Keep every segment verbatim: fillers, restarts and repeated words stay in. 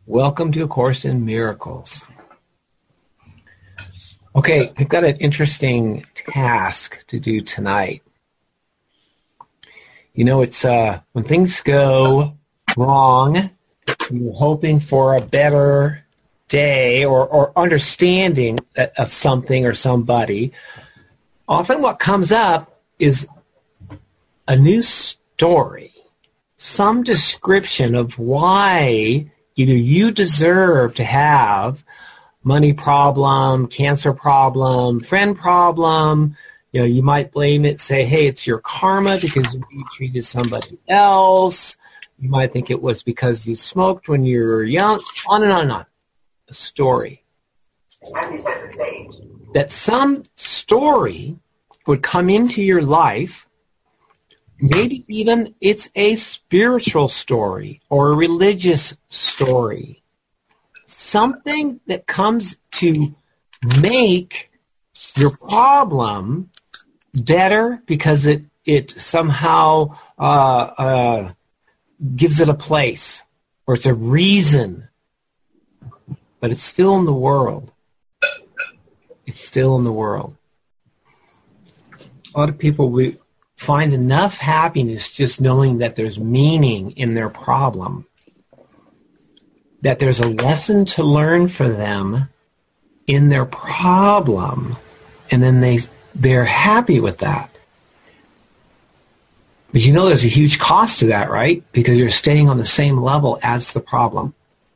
Welcome to A Course in Miracles. Okay, we've got an interesting task to do tonight. You know, it's uh, when things go wrong, you're hoping for a better day or, or understanding of something or somebody. Often what comes up is a new story, some description of why either you deserve to have money problem, cancer problem, friend problem. You know, you might blame it, say, hey, it's your karma because you treated somebody else. You might think it was because you smoked when you were young, on and on and on. A story. That some story would come into your life. Maybe even it's a spiritual story or a religious story. Something that comes to make your problem better because it, it somehow uh, uh, gives it a place or it's a reason. But it's still in the world. It's still in the world. A lot of people we find enough happiness just knowing that there's meaning in their problem, that there's a lesson to learn for them in their problem, and then they, they're happy with that. But you know there's a huge cost to that, right? Because you're staying on the same level as the problem.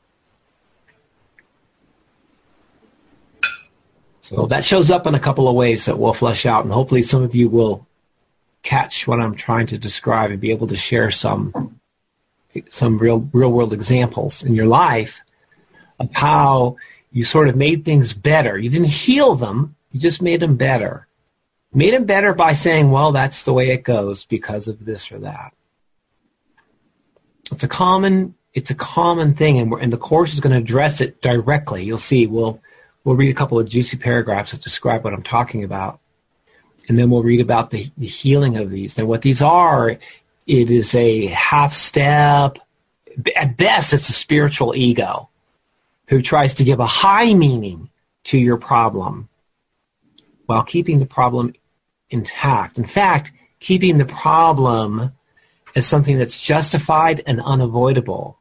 So that shows up in a couple of ways that we'll flesh out, and hopefully some of you will catch what I'm trying to describe and be able to share some some real real world examples in your life of how you sort of made things better. You didn't heal them, you just made them better. Made them better by saying, well, that's the way it goes because of this or that. It's a common it's a common thing, and, we're, and the Course is going to address it directly. You'll see. We'll we'll read a couple of juicy paragraphs that describe what I'm talking about. And then we'll read about the, the healing of these. And what these are, it is a half step. At best, it's a spiritual ego who tries to give a high meaning to your problem while keeping the problem intact. In fact, keeping the problem as something that's justified and unavoidable.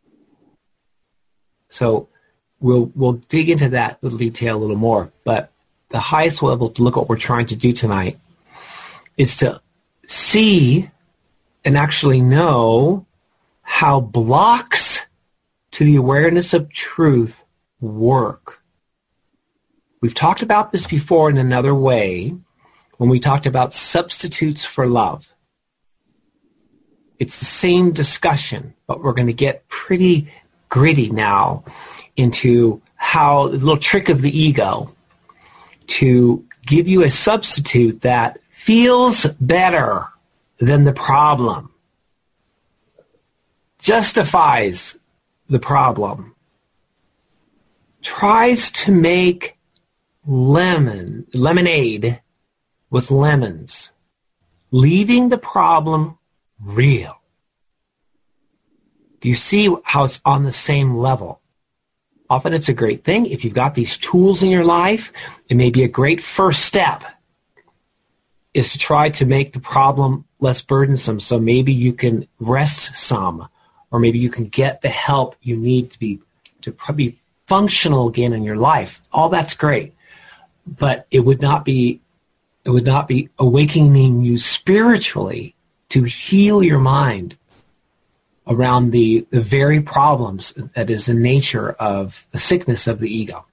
So we'll we'll dig into that little detail a little more. But the highest level to look at what we're trying to do tonight is to see and actually know how blocks to the awareness of truth work. We've talked about this before in another way when we talked about substitutes for love. It's the same discussion, but we're going to get pretty gritty now into how the little trick of the ego to give you a substitute that feels better than the problem, justifies the problem, tries to make lemon lemonade with lemons, leaving the problem real. Do you see how it's on the same level? Often it's a great thing. If you've got these tools in your life, it may be a great first step is to try to make the problem less burdensome. So maybe you can rest some, or maybe you can get the help you need to be to be functional again in your life. All that's great. But it would not be it would not be awakening you spiritually to heal your mind around the, the very problems that is the nature of the sickness of the ego.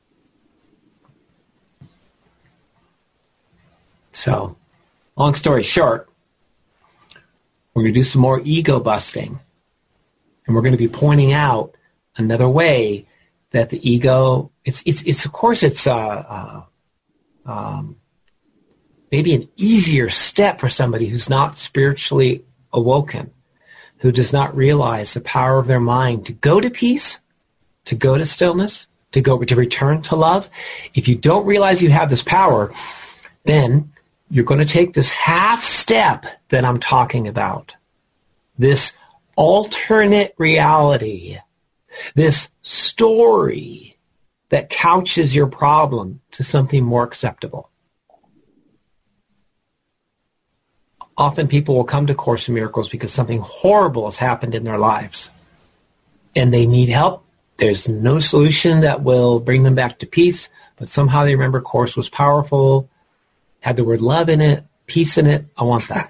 So, long story short, we're going to do some more ego busting. And we're going to be pointing out another way that the ego, it's, it's, it's of course, it's uh, uh, um, maybe an easier step for somebody who's not spiritually awoken, who does not realize the power of their mind to go to peace, to go to stillness, to go to return to love. If you don't realize you have this power, then you're going to take this half step that I'm talking about, this alternate reality This story that couches your problem to something more acceptable. Often people will come to Course in Miracles because something horrible has happened in their lives and they need help. There's no solution that will bring them back to peace, but somehow they remember Course was powerful, had the word love in it, peace in it. I want that.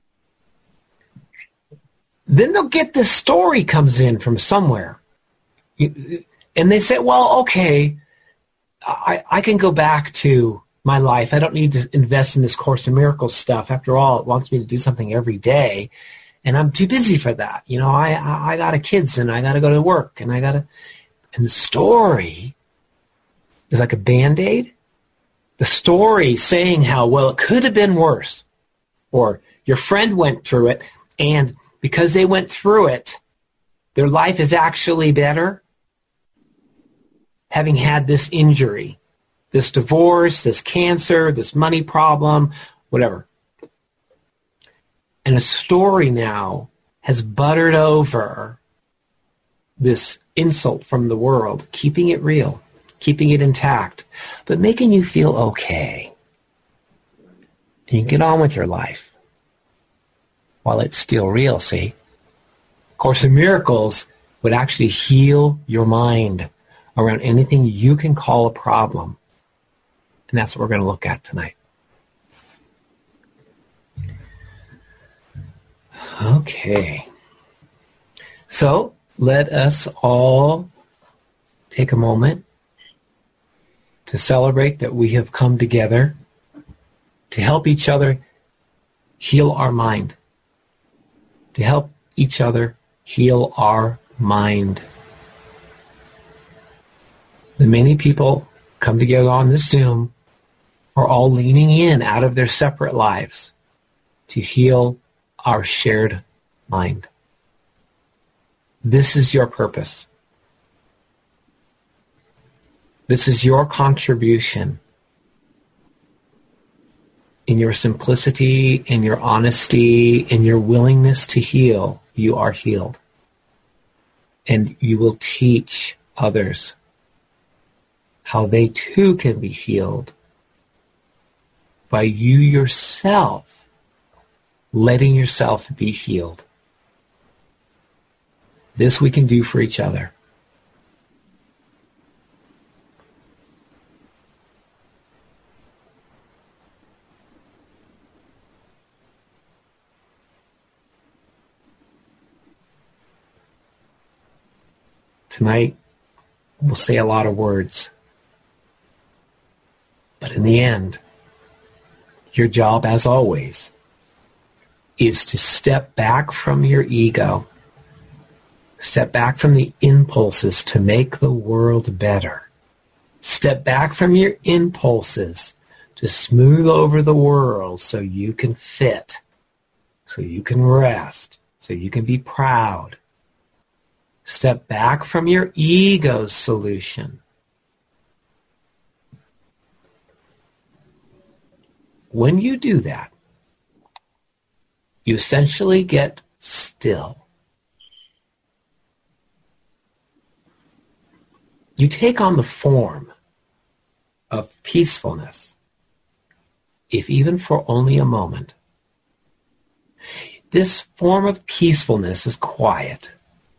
Then they'll get this story comes in from somewhere. And they say, well, okay, I, I can go back to my life. I don't need to invest in this Course in Miracles stuff. After all, it wants me to do something every day. And I'm too busy for that. You know, I, I, I got a kids and I got to go to work and I got to, and the story is like a Band-Aid. The story saying how, well, it could have been worse. Or your friend went through it and because they went through it, their life is actually better having had this injury, this divorce, this cancer, this money problem, whatever. And a story now has buttered over this insult from the world, keeping it real, keeping it intact, but making you feel okay. And you get on with your life while it's still real, see? Course in Miracles would actually heal your mind around anything you can call a problem. And that's what we're going to look at tonight. Okay. So let us all take a moment to celebrate that we have come together to help each other heal our mind, to help each other heal our mind. The many people come together on this Zoom are all leaning in out of their separate lives to heal our shared mind. This is your purpose. This is your contribution. In your simplicity, in your honesty, in your willingness to heal, you are healed. And you will teach others how they too can be healed by you yourself letting yourself be healed. This we can do for each other. Tonight, we'll say a lot of words. But in the end, your job, as always, is to step back from your ego, step back from the impulses to make the world better, step back from your impulses to smooth over the world so you can fit, so you can rest, so you can be proud. Step back from your ego's solution. When you do that, you essentially get still. You take on the form of peacefulness, if even for only a moment. This form of peacefulness is quiet.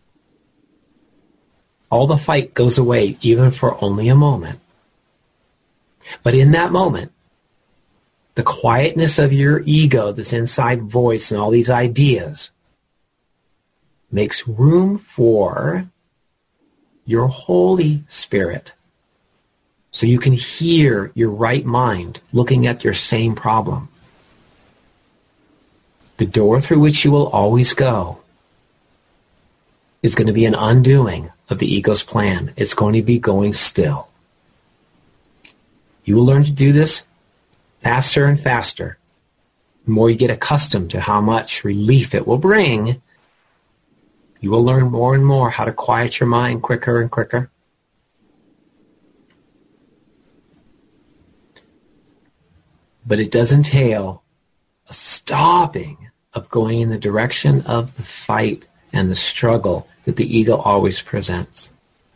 All the fight goes away, even for only a moment. But in that moment, the quietness of your ego, this inside voice and all these ideas, makes room for your Holy Spirit. So you can hear your right mind looking at your same problem. The door through which you will always go is going to be an undoing of the ego's plan. It's going to be going still. You will learn to do this faster and faster. The more you get accustomed to how much relief it will bring, you will learn more and more how to quiet your mind quicker and quicker. But it does entail a stopping of going in the direction of the fight and the struggle, that the ego always presents.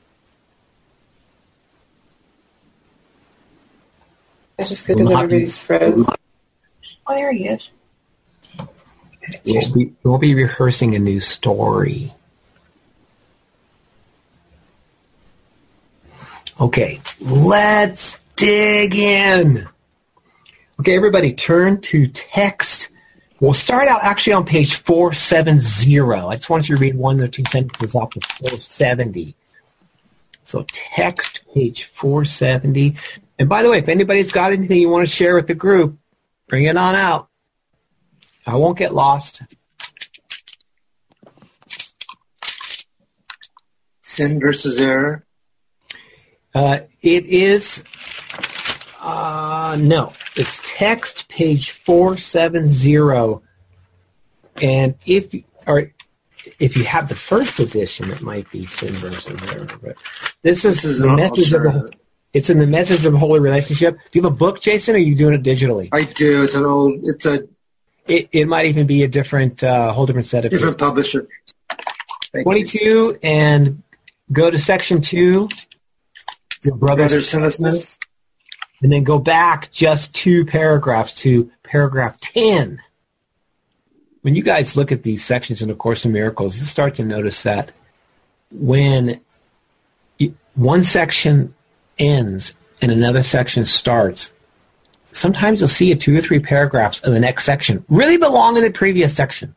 It's just good because everybody's froze. Oh, there he is. We'll be, we'll be rehearsing a new story. Okay, let's dig in. Okay, everybody turn to text. We'll start out actually on page four seventy. I just want you to read one or two sentences off of four seventy. So text page four seventy. And by the way, if anybody's got anything you want to share with the group, bring it on out. I won't get lost. Sin versus error? Uh, it is, uh, no, it's text page four seventy. And if, or if you have the first edition, it might be Sin versus error. But this is, this is the message of the, it's in the message of a holy relationship. Do you have a book, Jason, or are you doing it digitally? I do. It's an old, it's a, It, it might even be a different, uh, whole different set of different pages. Publisher. Thank twenty-two, you. And go to section two, your brother's Brother sinlessness, and then go back just two paragraphs to paragraph ten. When you guys look at these sections in A Course in Miracles, you start to notice that when one section ends and another section starts, sometimes you'll see a two or three paragraphs of the next section really belong in the previous section.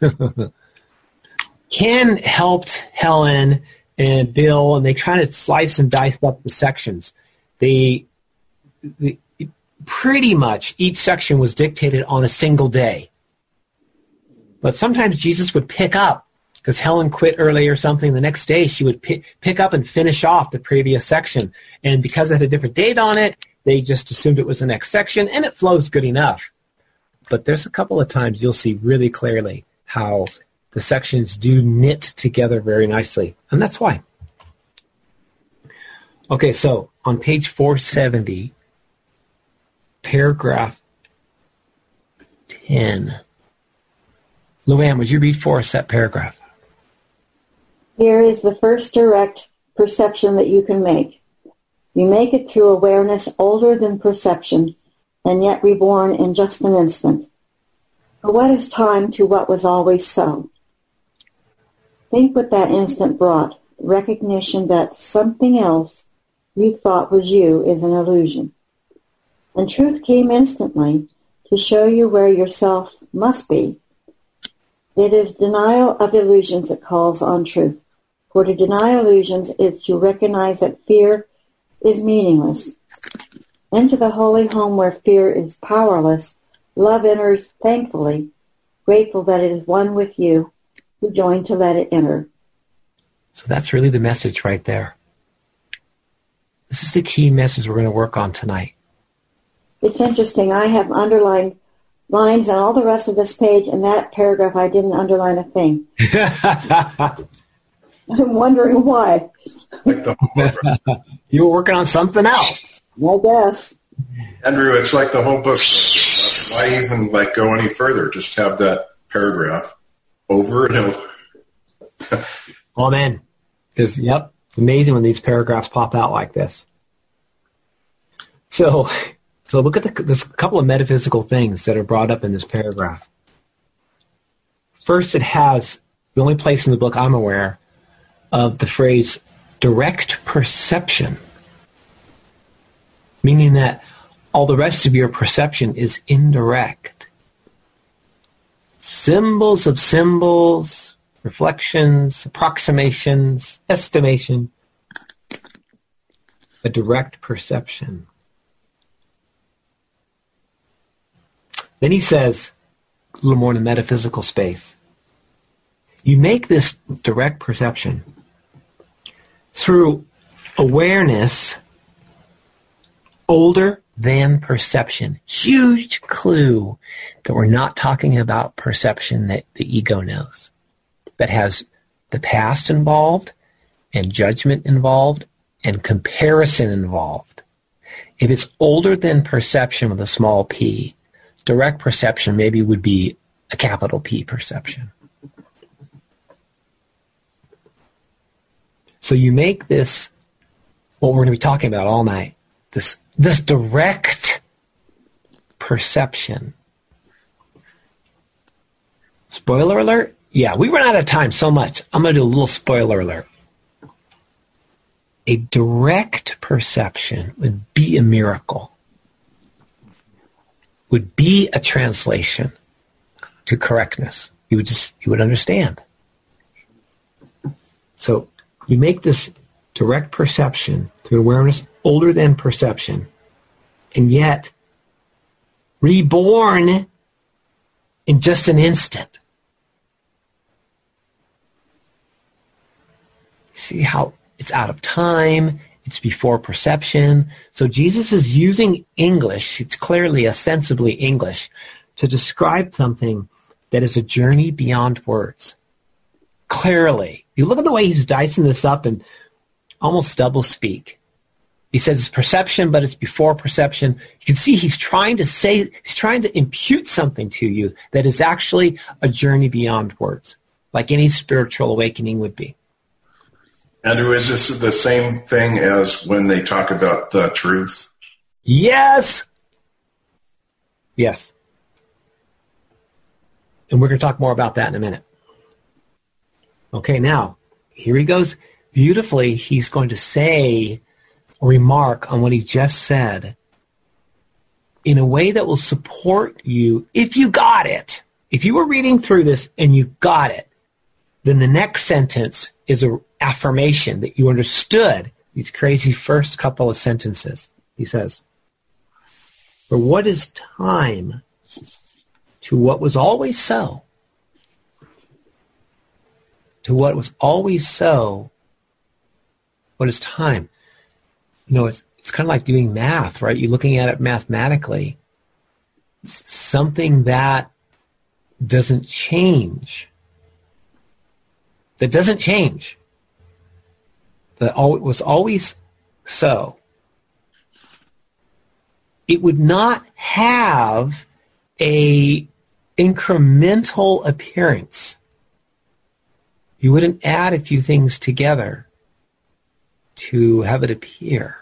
Ken helped Helen and Bill, and they try to slice and dice up the sections. They, they pretty much each section was dictated on a single day. But sometimes Jesus would pick up, because Helen quit early or something. The next day she would pick, pick up and finish off the previous section. And because it had a different date on it, they just assumed it was the next section, and it flows good enough. But there's a couple of times you'll see really clearly how the sections do knit together very nicely, and that's why. Okay, so on page four seventy, paragraph ten. Luann, would you read for us that paragraph? Here is the first direct perception that you can make. You make it through awareness older than perception, and yet reborn in just an instant. For what is time to what was always so? Think what that instant brought, recognition that something else you thought was you is an illusion. And truth came instantly to show you where yourself must be. It is denial of illusions that calls on truth. For to deny illusions is to recognize that fear is meaningless. Into the holy home where fear is powerless, love enters thankfully, grateful that it is one with you, who joined to let it enter. So that's really the message right there. This is the key message we're going to work on tonight. It's interesting. I have underlined lines on all the rest of this page, and that paragraph I didn't underline a thing. I'm wondering why. Like the whole book. You were working on something else. I guess. Andrew, it's like the whole book. Why even like go any further? Just have that paragraph over and over. Oh, man. Because, yep, it's amazing when these paragraphs pop out like this. So, so look at the, there's a couple of metaphysical things that are brought up in this paragraph. First, it has the only place in the book I'm aware of the phrase direct perception, meaning that all the rest of your perception is indirect. Symbols of symbols, reflections, approximations, estimation, a direct perception. Then he says, a little more in the metaphysical space, you make this direct perception through awareness older than perception. Huge clue that we're not talking about perception that the ego knows, that has the past involved and judgment involved and comparison involved. It is older than perception with a small p. Direct perception maybe would be a capital P perception. So you make this, what we're going to be talking about all night, this this direct perception. Spoiler alert? Yeah, we run out of time so much. I'm going to do a little spoiler alert. A direct perception would be a miracle, would be a translation to correctness. You would just, you would understand. So you make this direct perception through awareness older than perception, and yet reborn in just an instant. See how it's out of time, it's before perception. So Jesus is using English, it's clearly ostensibly English, to describe something that is a journey beyond words. Clearly. You look at the way he's dicing this up and almost double speak. He says it's perception, but it's before perception. You can see he's trying to say, he's trying to impute something to you that is actually a journey beyond words, like any spiritual awakening would be. Andrew, is this the same thing as when they talk about the truth? Yes. Yes. And we're going to talk more about that in a minute. Okay, now, here he goes. Beautifully, he's going to say a remark on what he just said in a way that will support you if you got it. If you were reading through this and you got it, then the next sentence is an affirmation that you understood these crazy first couple of sentences. He says, "For what is time to what was always so? To what was always so, what is time?" You know, it's it's kind of like doing math, right? You're looking at it mathematically. It's something that doesn't change. That doesn't change. That was always so. It would not have a incremental appearance. You wouldn't add a few things together to have it appear.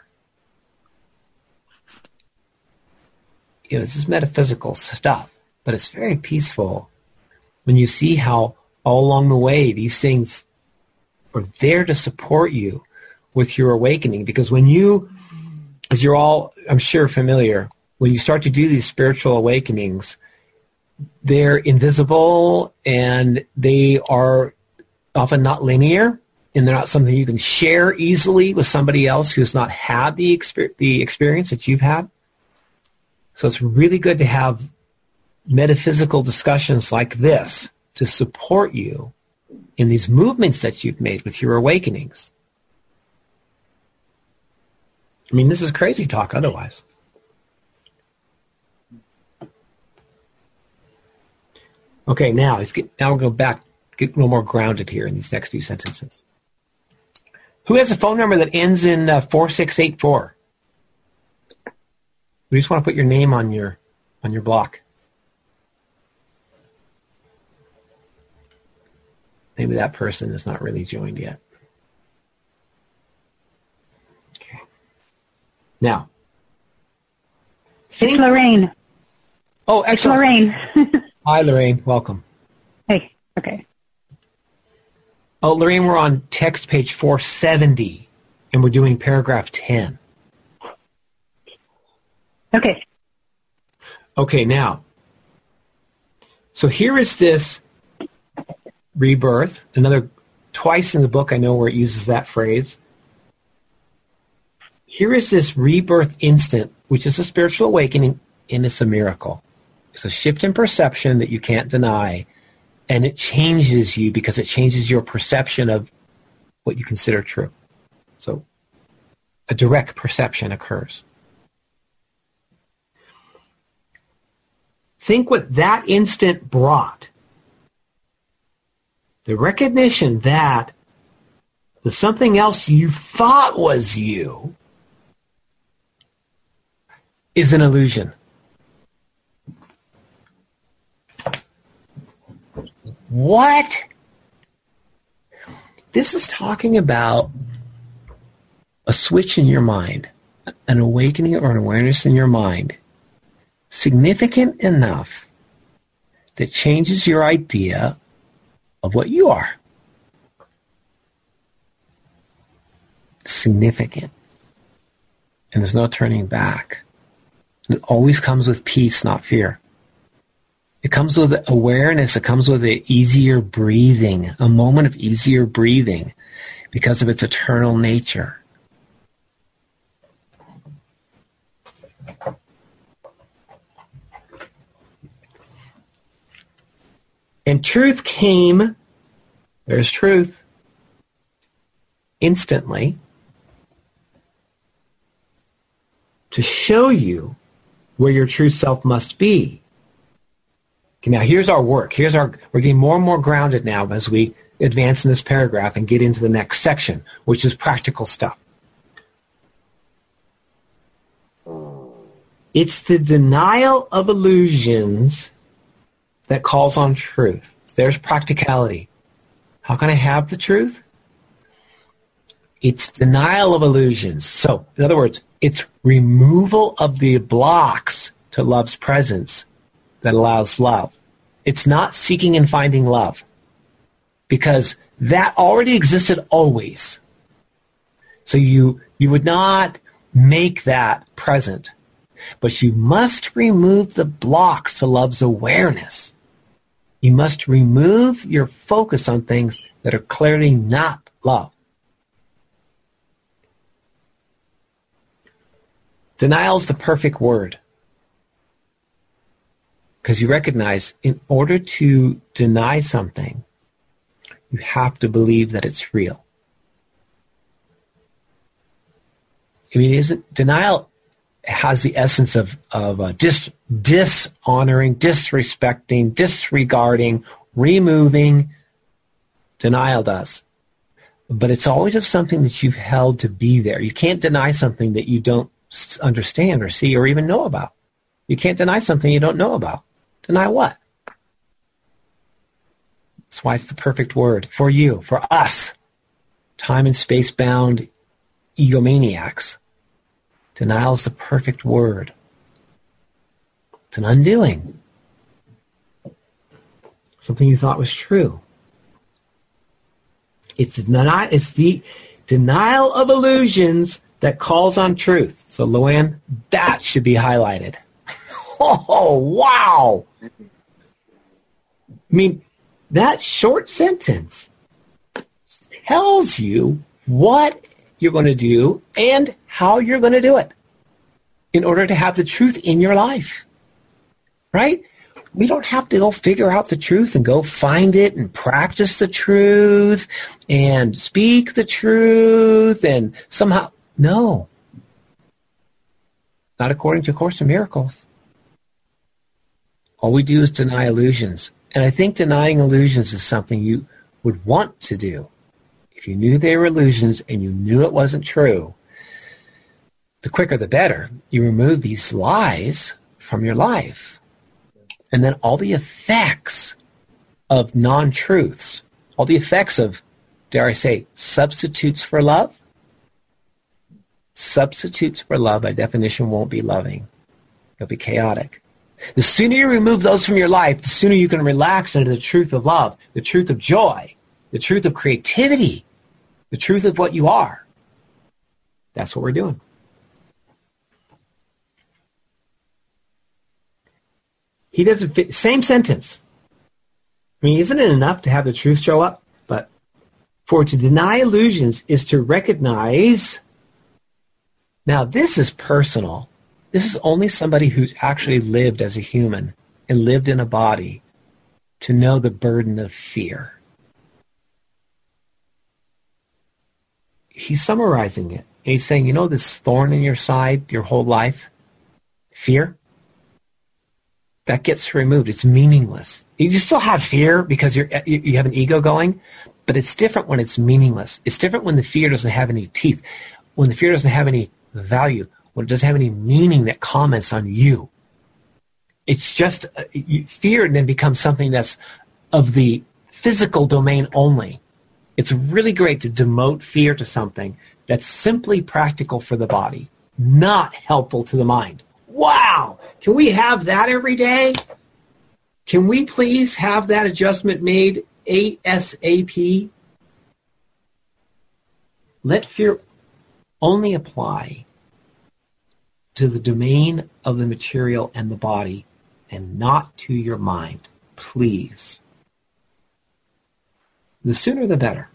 You know, this is metaphysical stuff, but it's very peaceful when you see how all along the way these things are there to support you with your awakening. Because when you, as you're all, I'm sure, familiar, when you start to do these spiritual awakenings, they're invisible and they are often not linear, and they're not something you can share easily with somebody else who's not had the exper- the experience that you've had. So it's really good to have metaphysical discussions like this to support you in these movements that you've made with your awakenings. I mean, this is crazy talk otherwise. Okay, now let's get, now we'll go back, get a little more grounded here in these next few sentences. Who has a phone number that ends in uh, four six eight four? We just want to put your name on your on your block. Maybe that person is not really joined yet. Okay. Now. It's Lorraine. Oh, excellent. It's Lorraine. Hi, Lorraine. Welcome. Hey. Okay. Oh, Lorraine, we're on text page four seventy, and we're doing paragraph ten. Okay. Okay, now. So here is this rebirth, another twice in the book I know where it uses that phrase. Here is this rebirth instant, which is a spiritual awakening, and it's a miracle. It's a shift in perception that you can't deny, and it changes you because it changes your perception of what you consider true. So a direct perception occurs. Think what that instant brought. The recognition that the something else you thought was you is an illusion. What? This is talking about a switch in your mind, an awakening or an awareness in your mind, significant enough that changes your idea of what you are. Significant. And there's no turning back. It always comes with peace, not fear. It comes with awareness. It comes with an easier breathing, a moment of easier breathing because of its eternal nature. And truth came, there's truth, instantly to show you where your true self must be. Okay, now here's our work. Here's our, we're getting more and more grounded now as we advance in this paragraph and get into the next section, which is practical stuff. It's the denial of illusions that calls on truth. There's practicality. How can I have the truth? It's denial of illusions. So, in other words, it's removal of the blocks to love's presence that allows love. It's not seeking and finding love, because that already existed always. So you you would not make that present, but you must remove the blocks to love's awareness. You must remove your focus on things that are clearly not love. Denial is the perfect word, because you recognize in order to deny something, you have to believe that it's real. I mean, isn't denial has the essence of of uh, dis, dishonoring, disrespecting, disregarding, removing. Denial does, but it's always of something that you've held to be there. You can't deny something that you don't understand or see or even know about. You can't deny something you don't know about. Deny what? That's why it's the perfect word for you, for us, time and space bound egomaniacs. Denial is the perfect word. It's an undoing. Something you thought was true. It's denial. It's the denial of illusions that calls on truth. So, Luann, that should be highlighted. Oh, wow. I mean, that short sentence tells you what you're going to do and how you're going to do it in order to have the truth in your life. Right? We don't have to go figure out the truth and go find it and practice the truth and speak the truth and somehow. No. Not according to A Course in Miracles. All we do is deny illusions. And I think denying illusions is something you would want to do. If you knew they were illusions and you knew it wasn't true, the quicker the better. You remove these lies from your life. And then all the effects of non-truths, all the effects of, dare I say, substitutes for love, substitutes for love, by definition, won't be loving. They'll be chaotic. The sooner you remove those from your life, the sooner you can relax into the truth of love, the truth of joy, the truth of creativity, the truth of what you are. That's what we're doing. He doesn't fit. Same sentence. I mean, isn't it enough to have the truth show up? But for to deny illusions is to recognize. Now, this is personal. This is only somebody who's actually lived as a human and lived in a body to know the burden of fear. He's summarizing it. He's saying, you know this thorn in your side your whole life? Fear? That gets removed. It's meaningless. You still have fear because you're, you have an ego going, but it's different when it's meaningless. It's different when the fear doesn't have any teeth, when the fear doesn't have any value, when it doesn't have any meaning that comments on you. It's just, uh, you, fear then becomes something that's of the physical domain only. It's really great to demote fear to something that's simply practical for the body, not helpful to the mind. Wow! Can we have that every day? Can we please have that adjustment made ASAP? Let fear only apply to the domain of the material and the body and not to your mind, please. The sooner the better.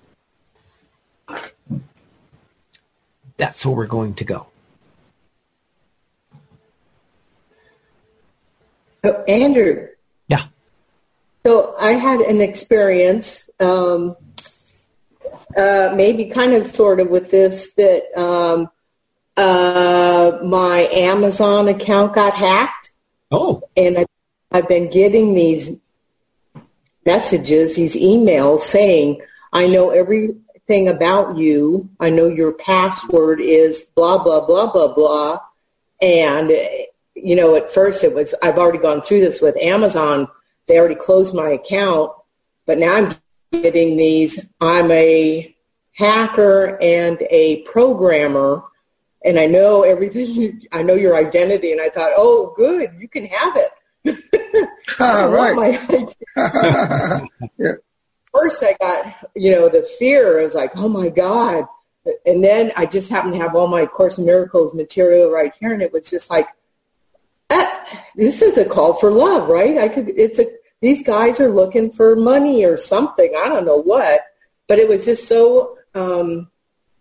That's where we're going to go. Oh, Andrew. Yeah. So I had an experience, um, uh, maybe kind of sort of with this, that um, uh, my Amazon account got hacked. Oh. And I, I've been getting these messages, these emails saying, I know everything about you. I know your password is blah, blah, blah, blah, blah. And, you know, at first it was, I've already gone through this with Amazon. They already closed my account. But now I'm getting these, I'm a hacker and a programmer, and I know everything, I know your identity. And I thought, oh, good, you can have it. Ah, right. Yeah. First I got, you know, the fear. I was like, oh my God. And then I just happened to have all my Course in Miracles material right here. And it was just like, ah, this is a call for love, right? I could, it's a, these guys are looking for money or something. I don't know what, but it was just so, um,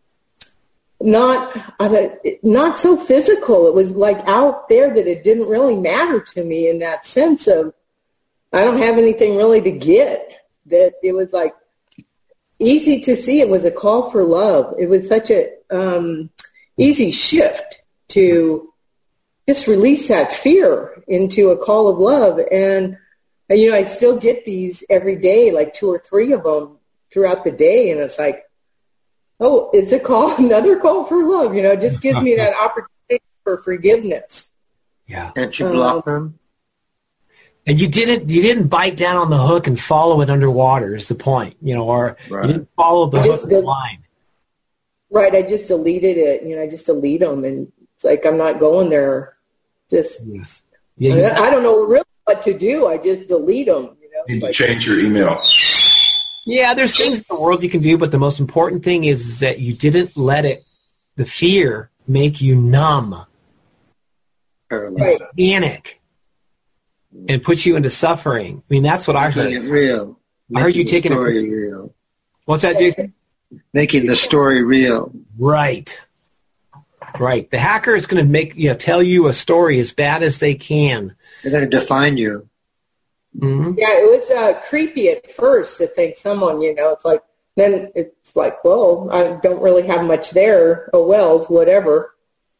not, not so physical. It was like out there that it didn't really matter to me in that sense of, I don't have anything really to get. That it was like easy to see. It was a call for love. It was such a um, easy shift to just release that fear into a call of love. And, you know, I still get these every day, like two or three of them throughout the day. And it's like, oh, it's a call, another call for love. You know, it just gives me that opportunity for forgiveness. Yeah. Can't you block um, them? And you didn't you didn't bite down on the hook and follow it underwater is the point, you know, or Right. you didn't follow the I hook just and the did- line. Right. I just deleted it. You know, I just delete them. And it's like, I'm not going there. Just, Yes. Yeah. You, I don't know really what to do. I just delete them. You know, You need It's to like, change your email. yeah, there's things in the world you can do, but the most important thing is, is that you didn't let it, the fear, make you numb, Paralyzed. right. panic, and put you into suffering. I mean, that's what I Making it heard. real. I heard you Making taking the a- story real. What's that, Jason? Making the story real. Right. Right. The hacker is going to make, you know, tell you a story as bad as they can. They're going to define you. Mm-hmm. Yeah, it was uh, creepy at first to think someone, you know, it's like, then it's like, well, I don't really have much there. Oh, well, it's whatever.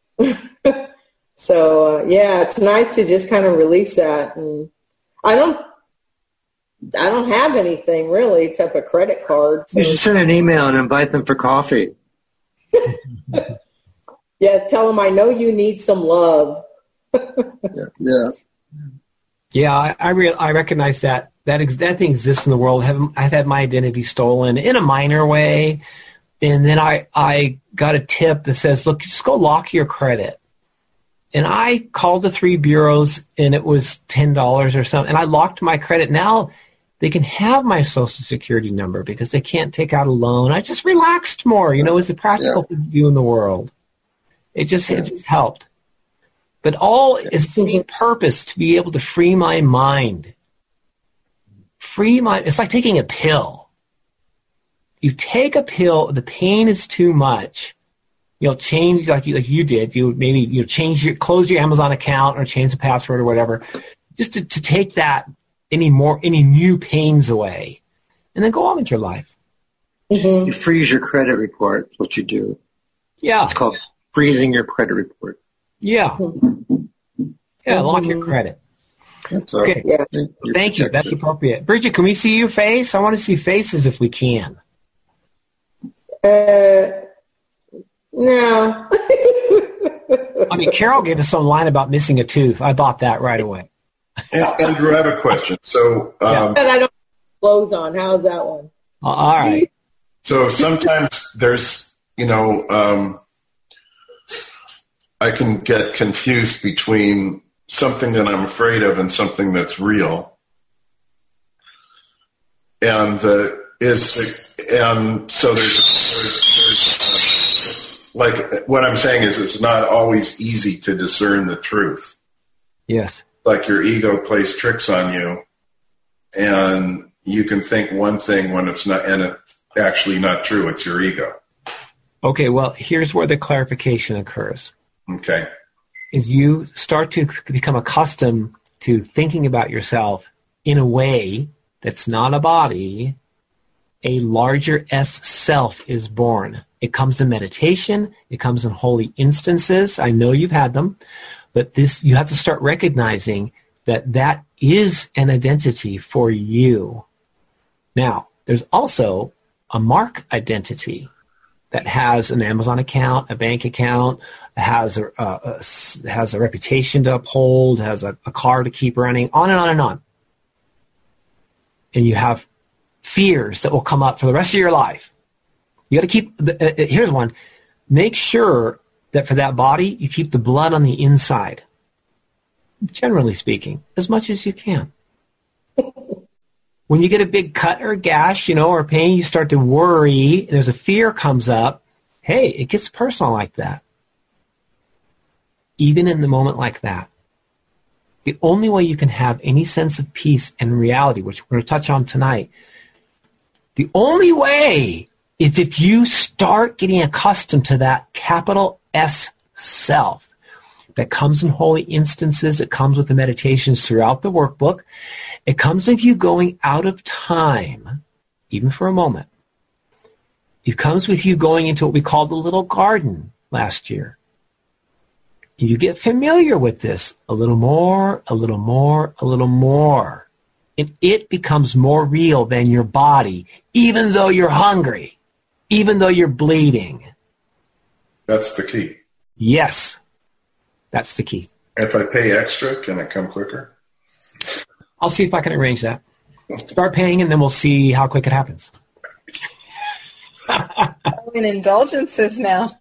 So, uh, yeah, it's nice to just kind of release that. And I don't, I don't have anything really except a credit card. So, You should send an email and invite them for coffee. yeah, tell them I know you need some love. Yeah. yeah. Yeah, I I, re- I recognize that that ex- that thing exists in the world. I've, I've had my identity stolen in a minor way, and then I I got a tip that says, "Look, just go lock your credit." And I called the three bureaus, and it was ten dollars or something. And I locked my credit. Now they can have my Social Security number because they can't take out a loan. I just relaxed more. You know, it's a practical Yeah. thing to do in the world. It just it just helped. But all is the same purpose, to be able to free my mind. Free my, it's like taking a pill. You take a pill, the pain is too much. You'll change, like you, like you did, you maybe you change your, close your Amazon account or change the password or whatever, just to, to take that, any more, any new pains away. And then go on with your life. Mm-hmm. You freeze your credit report, what you do. Yeah. It's called freezing your credit report. Yeah. Yeah, lock your credit. So, Okay. Yeah. you're Thank you. That's protected. appropriate. Bridget, can we see your face? I want to see faces if we can. Uh, no. I mean, Carol gave us some line about missing a tooth. I bought that right away. Andrew, I have a question. So, um, But I don't have clothes on. How's that one? Uh, all right. So sometimes there's, you know, um, I can get confused between something that I'm afraid of and something that's real. And the is the and so there's, there's, there's uh, like what I'm saying is it's not always easy to discern the truth. Yes. Like your ego plays tricks on you, and you can think one thing when it's not, and it's actually not true. It's your ego. Okay, well, here's where the clarification occurs. Okay. Is you start to become accustomed to thinking about yourself in a way that's not a body, a larger S self is born. It comes in meditation. It comes in holy instances. I know you've had them, but this you have to start recognizing that that is an identity for you. Now, there's also a mark identity that has an Amazon account, a bank account, has a, a, a has a reputation to uphold, has a, a car to keep running, on and on and on. And you have fears that will come up for the rest of your life. You got to keep, the, uh, here's one, make sure that for that body, you keep the blood on the inside, generally speaking, as much as you can. When you get a big cut or gash, you know, or pain, you start to worry, and there's a fear comes up, hey, it gets personal like that. Even in the moment like that. The only way you can have any sense of peace and reality, which we're going to touch on tonight, the only way is if you start getting accustomed to that capital S self that comes in holy instances. It comes with the meditations throughout the workbook. It comes with you going out of time, even for a moment. It comes with you going into what we called the little garden last year. You get familiar with this a little more, a little more, a little more. And it becomes more real than your body, even though you're hungry, even though you're bleeding. That's the key. Yes, that's the key. If I pay extra, can it come quicker? I'll see if I can arrange that. Start paying, and then we'll see how quick it happens. In indulgences now.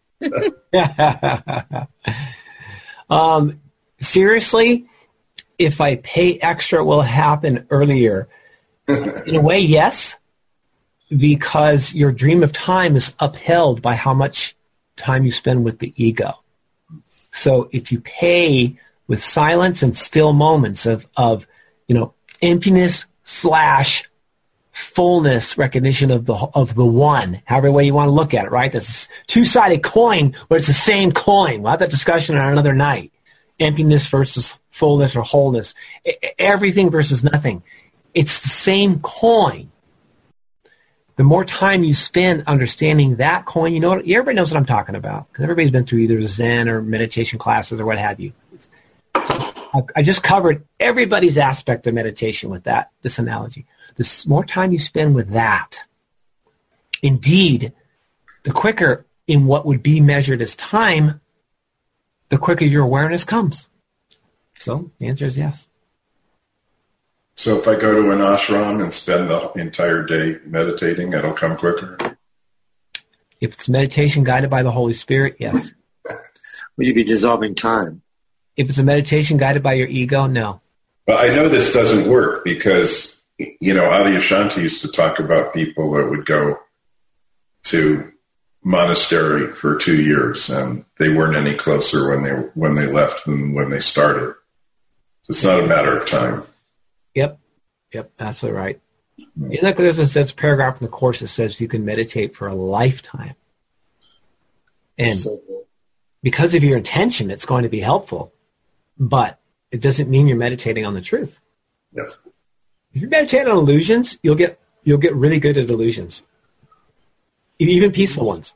um, seriously, if I pay extra, will it happen earlier? In a way, yes, because your dream of time is upheld by how much time you spend with the ego. So if you pay with silence and still moments of, of you know, emptiness slash fullness recognition of the of the one, however way you want to look at it, right? This two-sided coin, but it's the same coin. We'll have that discussion on another night. Emptiness versus fullness or wholeness. Everything versus nothing. It's the same coin. The more time you spend understanding that coin, you know what? Everybody knows what I'm talking about because everybody's been through either Zen or meditation classes or what have you. So I, I just covered everybody's aspect of meditation with that, this analogy. The more time you spend with that, indeed, the quicker in what would be measured as time, the quicker your awareness comes. So the answer is yes. So if I go to an ashram and spend the entire day meditating, it'll come quicker? If it's meditation guided by the Holy Spirit, yes. Will you be dissolving time? If it's a meditation guided by your ego, no. Well, I know this doesn't work because, you know, Adyashanti used to talk about people that would go to monastery for two years and they weren't any closer when they when they left than when they started. So it's not a matter of time. Yep, yep, that's all right. You know, there's a, there's a paragraph in the Course that says you can meditate for a lifetime. And because of your intention, it's going to be helpful. But it doesn't mean you're meditating on the truth. Yep. If you meditate on illusions, you'll get you'll get really good at illusions. Even peaceful ones.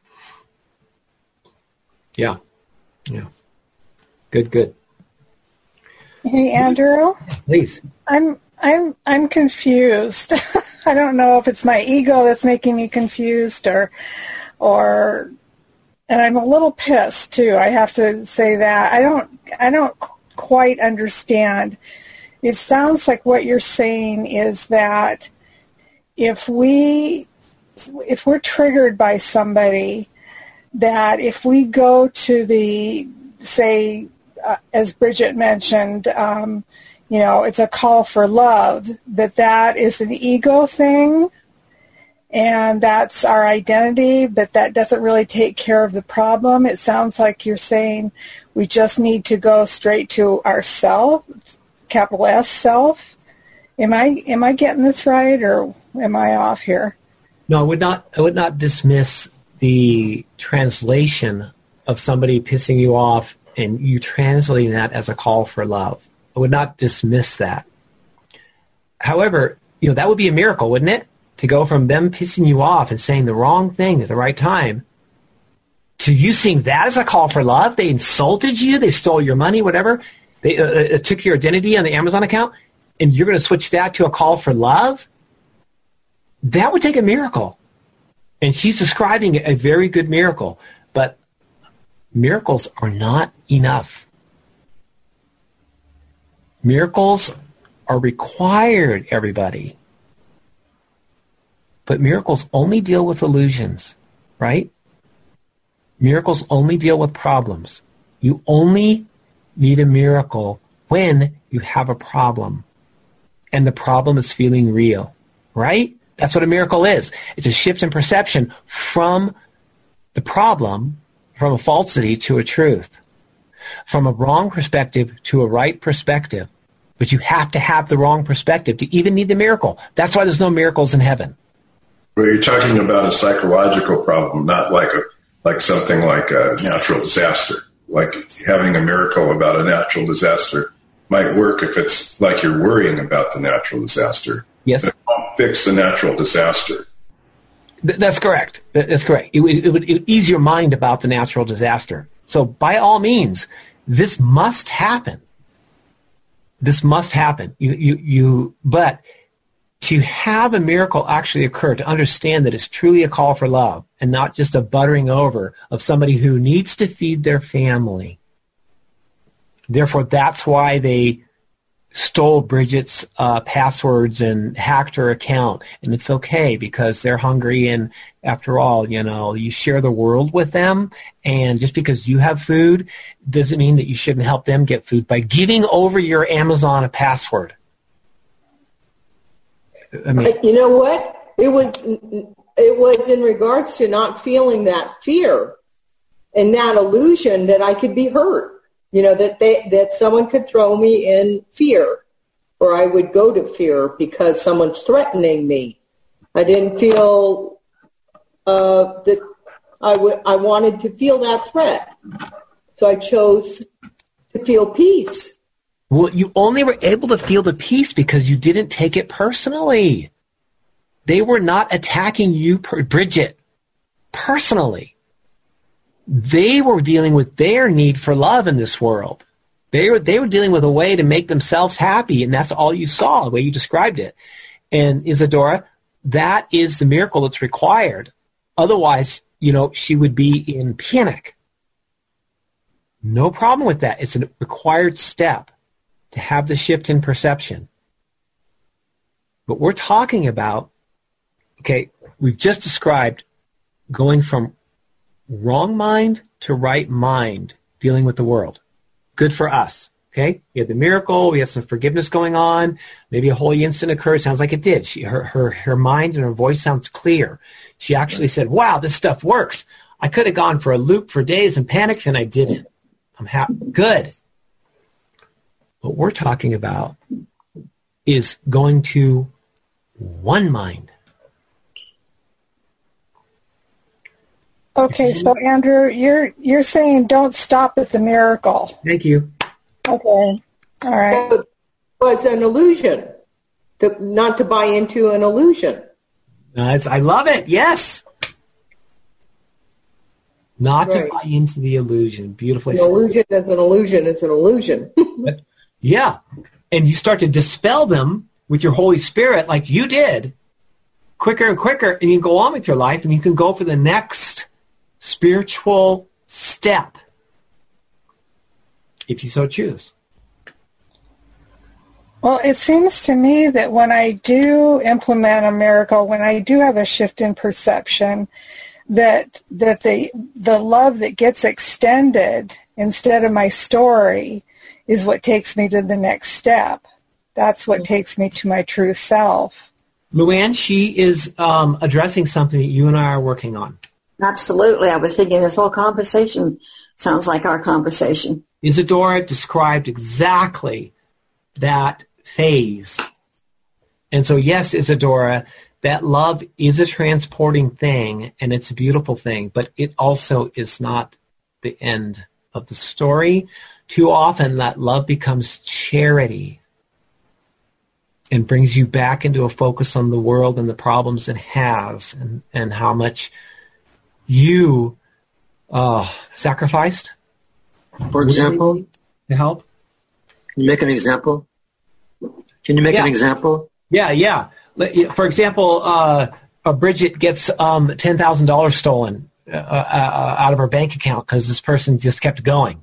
Yeah. Yeah. Good, good. Hey, Andrew. Please. I'm I'm I'm confused. I don't know if it's my ego that's making me confused or or and I'm a little pissed too. I have to say that. I don't I don't quite understand. It sounds like what you're saying is that if we if we're triggered by somebody, that if we go to the, say, uh, as Bridget mentioned, um, you know, it's a call for love, that that is an ego thing, and that's our identity, but that doesn't really take care of the problem. It sounds like you're saying we just need to go straight to ourself, capital S, self. Am I am I getting this right, or am I off here? No, I would not. I would not dismiss the translation of somebody pissing you off and you translating that as a call for love. I would not dismiss that. However, you know, that would be a miracle, wouldn't it? To go from them pissing you off and saying the wrong thing at the right time to you seeing that as a call for love. They insulted you. They stole your money, whatever. They uh, uh, took your identity on the Amazon account, and you're going to switch that to a call for love? That would take a miracle. And she's describing a very good miracle. But miracles are not enough. Miracles are required, everybody. But miracles only deal with illusions, right? Miracles only deal with problems. You only need a miracle when you have a problem. And the problem is feeling real, right? That's what a miracle is. It's a shift in perception from the problem, from a falsity to a truth, from a wrong perspective to a right perspective. But you have to have the wrong perspective to even need the miracle. That's why there's no miracles in heaven. Well, you're talking about a psychological problem, not like a like something like a natural disaster. Like having a miracle about a natural disaster might work if it's like you're worrying about the natural disaster. Yes. It won't fix the natural disaster. Th- that's correct. Th- That's correct. It, would- it would it would ease your mind about the natural disaster. So by all means, this must happen. This must happen. You, you, you, but to have a miracle actually occur, to understand that it's truly a call for love and not just a buttering over of somebody who needs to feed their family. Therefore, that's why they stole Bridget's uh, passwords and hacked her account. And it's okay because they're hungry. And after all, you know, you share the world with them. And just because you have food doesn't mean that you shouldn't help them get food by giving over your Amazon a password. I mean, You know what? It was it was in regards to not feeling that fear and that illusion that I could be hurt. You know, that they that someone could throw me in fear, or I would go to fear because someone's threatening me. I didn't feel uh, that I would. I wanted to feel that threat, so I chose to feel peace. well, you only were able to feel the peace because you didn't take it personally. They were not attacking you, per- Bridget, personally. They were dealing with their need for love in this world. They were they were dealing with a way to make themselves happy, and that's all you saw, the way you described it. And Isadora, that is the miracle that's required. Otherwise, you know, she would be in panic. No problem with that. It's a required step to have the shift in perception. But we're talking about, okay, we've just described going from wrong mind to right mind, dealing with the world. Good for us. Okay? We had the miracle. We had some forgiveness going on. Maybe a holy instant occurred. Sounds like it did. She, her, her, her mind and her voice sounds clear. She actually said, wow, this stuff works. I could have gone for a loop for days and panicked, and I didn't. I'm happy. Good. What we're talking about is going to one mind. Okay, so Andrew, you're you're saying don't stop at the miracle. Thank you. Okay, all right. It was an illusion, to, not to buy into an illusion. Nice. I love it. Yes. Not Right. to buy into the illusion. Beautifully An said. illusion is an illusion is an illusion. Yeah. And you start to dispel them with your Holy Spirit like you did, quicker and quicker, and you go on with your life, and you can go for the next spiritual step if you so choose. Well, it seems to me that when I do implement a miracle, when I do have a shift in perception, that that the the love that gets extended instead of my story is what takes me to the next step. That's what takes me to my true self. Luann, she is um, addressing something that you and I are working on. Absolutely. I was thinking this whole conversation sounds like our conversation. Isadora described exactly that phase. And so, yes, Isadora, that love is a transporting thing, and it's a beautiful thing, but it also is not the end of the story. Too often, that love becomes charity and brings you back into a focus on the world and the problems it has, and, and how much you uh, sacrificed. For example? To help? Can you make an example? Can you make yeah. an example? Yeah, yeah. For example, uh, uh, Bridget gets um, ten thousand dollars stolen uh, uh, out of her bank account because this person just kept going.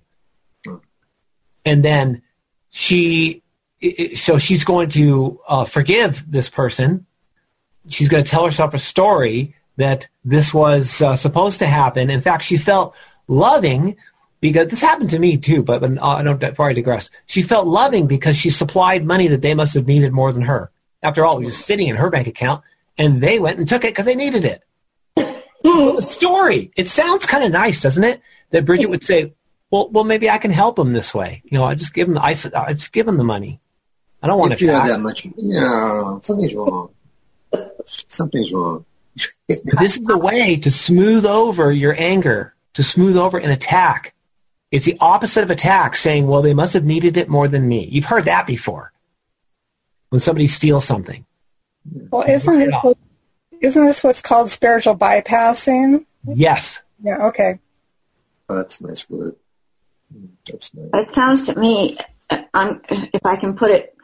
And then she, so she's going to uh, forgive this person. She's going to tell herself a story that this was uh, supposed to happen. In fact, she felt loving because this happened to me too, but uh, I don't, before I digress, she felt loving because she supplied money that they must have needed more than her. After all, it was sitting in her bank account, and they went and took it because they needed it. Well, the story, it sounds kind of nice, doesn't it? That Bridget would say, well, well, maybe I can help them this way. You know, I just give them the, I, I just give them the money. I don't want if to. If you have that much, no, something's wrong. Something's wrong. This is a way to smooth over your anger, to smooth over an attack. It's the opposite of attack, saying, well, they must have needed it more than me. You've heard that before. When somebody steals something. Well, isn't this, what, isn't this what's called spiritual bypassing? Yes. Yeah, okay. Oh, that's a nice word. That's nice. It sounds to me, I'm, if I can put it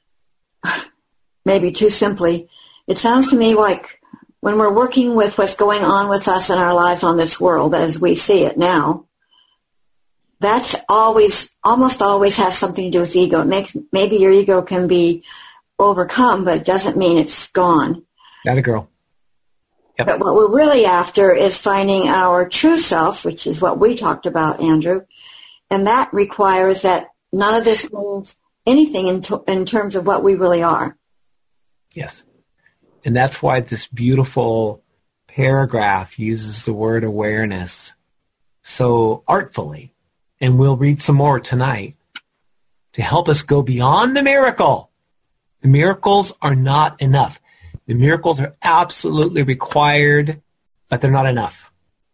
maybe too simply, it sounds to me like when we're working with what's going on with us in our lives on this world as we see it now, that's always, almost always has something to do with ego. It makes, maybe your ego can be overcome, but it doesn't mean it's gone. Got a girl. Yep. But what we're really after is finding our true self, which is what we talked about, Andrew. And that requires that none of this means anything in, to, in terms of what we really are. Yes. And that's why this beautiful paragraph uses the word awareness so artfully. And we'll read some more tonight to help us go beyond the miracle. The miracles are not enough. The miracles are absolutely required, but they're not enough.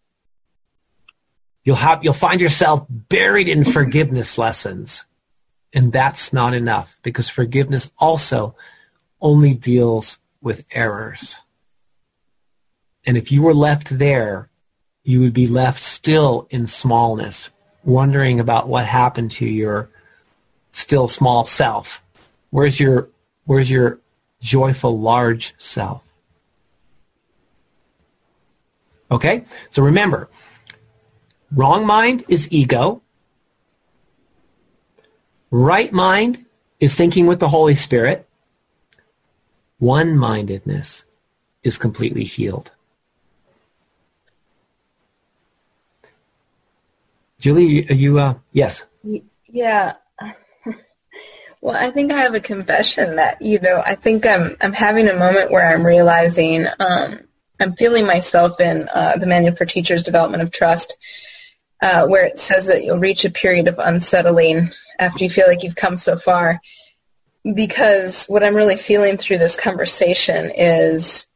You'll have, you'll find yourself buried in forgiveness lessons, and that's not enough because forgiveness also only deals with errors. And if you were left there, you would be left still in smallness, wondering about what happened to your still small self. Where's your Where's your joyful large self? Okay? So remember, wrong mind is ego. Right mind is thinking with the Holy Spirit. One-mindedness is completely healed. Julie, are you, uh, yes? Yeah. Well, I think I have a confession that, you know, I think I'm I'm having a moment where I'm realizing um, I'm feeling myself in uh, the Manual for Teachers Development of Trust, uh, where it says that you'll reach a period of unsettling after you feel like you've come so far. Because what I'm really feeling through this conversation is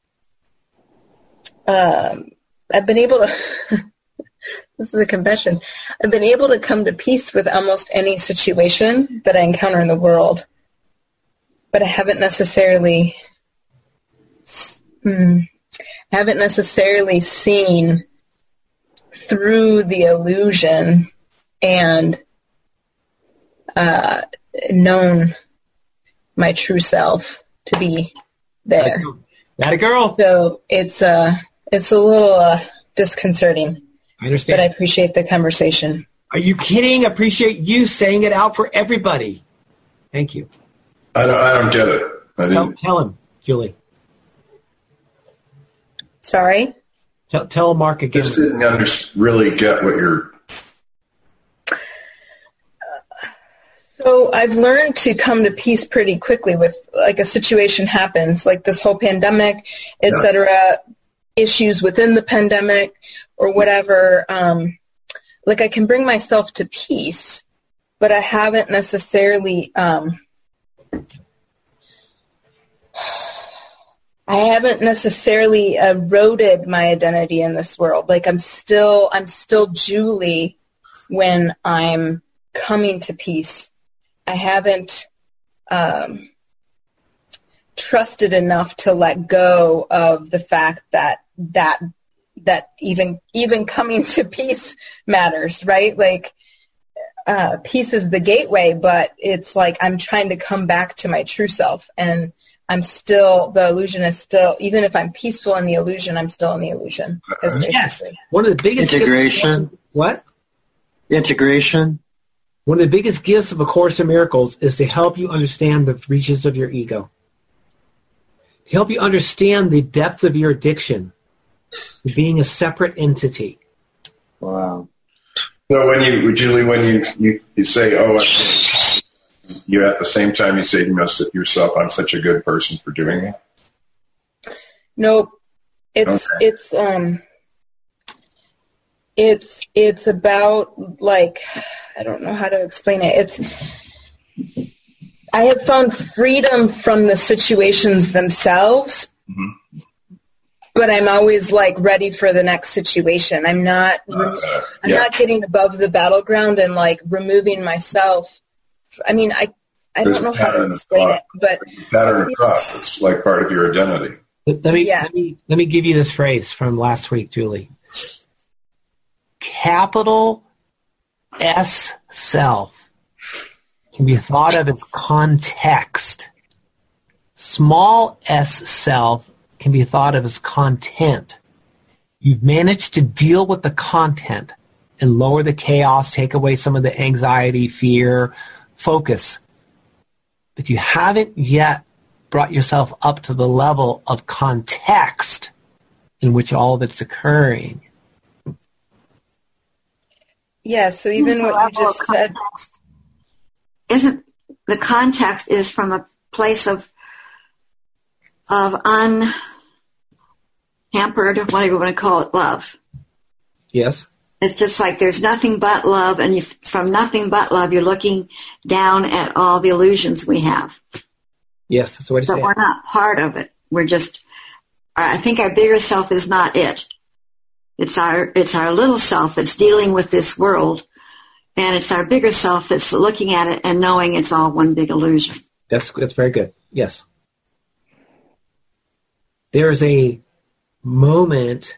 um, I've been able to, this is a confession, I've been able to come to peace with almost any situation that I encounter in the world, but I haven't necessarily, hmm, haven't necessarily seen through the illusion and uh, known my true self to be there. That a girl. So it's uh it's a little uh, disconcerting. I understand. But I appreciate the conversation. Are you kidding? Appreciate you saying it out for everybody. Thank you. I don't, I don't get it. I tell, tell him, Julie. Sorry? Tell, tell Mark again. Just didn't under, really get what you're... So I've learned to come to peace pretty quickly with, like, a situation happens, like this whole pandemic, et yeah. cetera, issues within the pandemic or whatever. Um, like, I can bring myself to peace, but I haven't necessarily... Um, I haven't necessarily eroded my identity in this world. Like, I'm still, I'm still Julie when I'm coming to peace. I haven't um, trusted enough to let go of the fact that that that even even coming to peace matters, right? Like, uh, peace is the gateway, but it's like I'm trying to come back to my true self, and I'm still, the illusion is still, even if I'm peaceful in the illusion, I'm still in the illusion. Yes. One of the biggest integration. Gifts, what? Integration. One of the biggest gifts of A Course in Miracles is to help you understand the reaches of your ego. To help you understand the depth of your addiction, being a separate entity. Wow. So when you, Julie, when you, you, you say, oh, I you at the same time you say to yourself, I'm such a good person for doing it? Nope. It's, okay. it's, um, it's, it's about, like, I don't know how to explain it. It's, I have found freedom from the situations themselves, mm-hmm. but I'm always, like, ready for the next situation. I'm not, uh, I'm yeah. not getting above the battleground and, like, removing myself. I mean, I, I don't know how to explain it, but pattern of trust. It's like part of your identity. Let me, yeah. let me let me give you this phrase from last week, Julie. Capital S self can be thought of as context. Small s self can be thought of as content. You've managed to deal with the content and lower the chaos, take away some of the anxiety, fear, focus. But you haven't yet brought yourself up to the level of context in which all of it's occurring. Yeah, so even what you just said. Isn't the context is from a place of of unhampered, what do you want to call it, love? Yes. It's just like there's nothing but love, and you, from nothing but love, you're looking down at all the illusions we have. Yes, that's what I say. But we're not part of it. We're just, I think our bigger self is not it. It's our, it's our little self that's dealing with this world, and it's our bigger self that's looking at it and knowing it's all one big illusion. That's, that's very good. Yes. There's a moment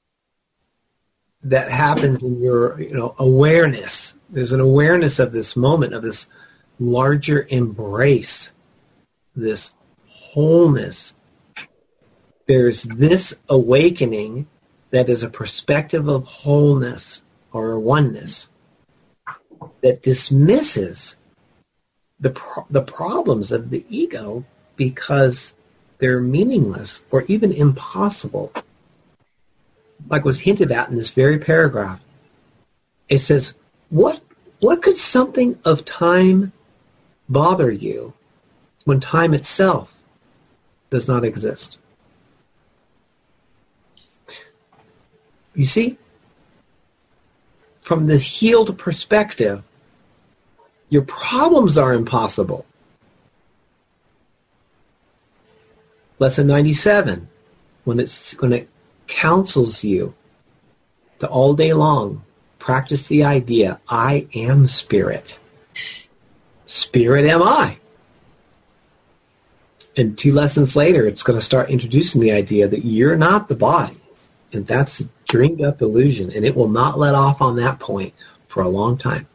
that happens in your, you know, awareness. There's an awareness of this moment, of this larger embrace, this wholeness. There's this awakening that is a perspective of wholeness or oneness that dismisses the pro- the problems of the ego because they're meaningless or even impossible. Like was hinted at in this very paragraph, it says, what what could something of time bother you when time itself does not exist? You see, from the healed perspective, your problems are impossible. Lesson ninety-seven, when it's when it counsels you to all day long practice the idea, I am spirit. Spirit am I. And two lessons later, it's going to start introducing the idea that you're not the body. And that's a dreamed up illusion. And it will not let off on that point for a long time.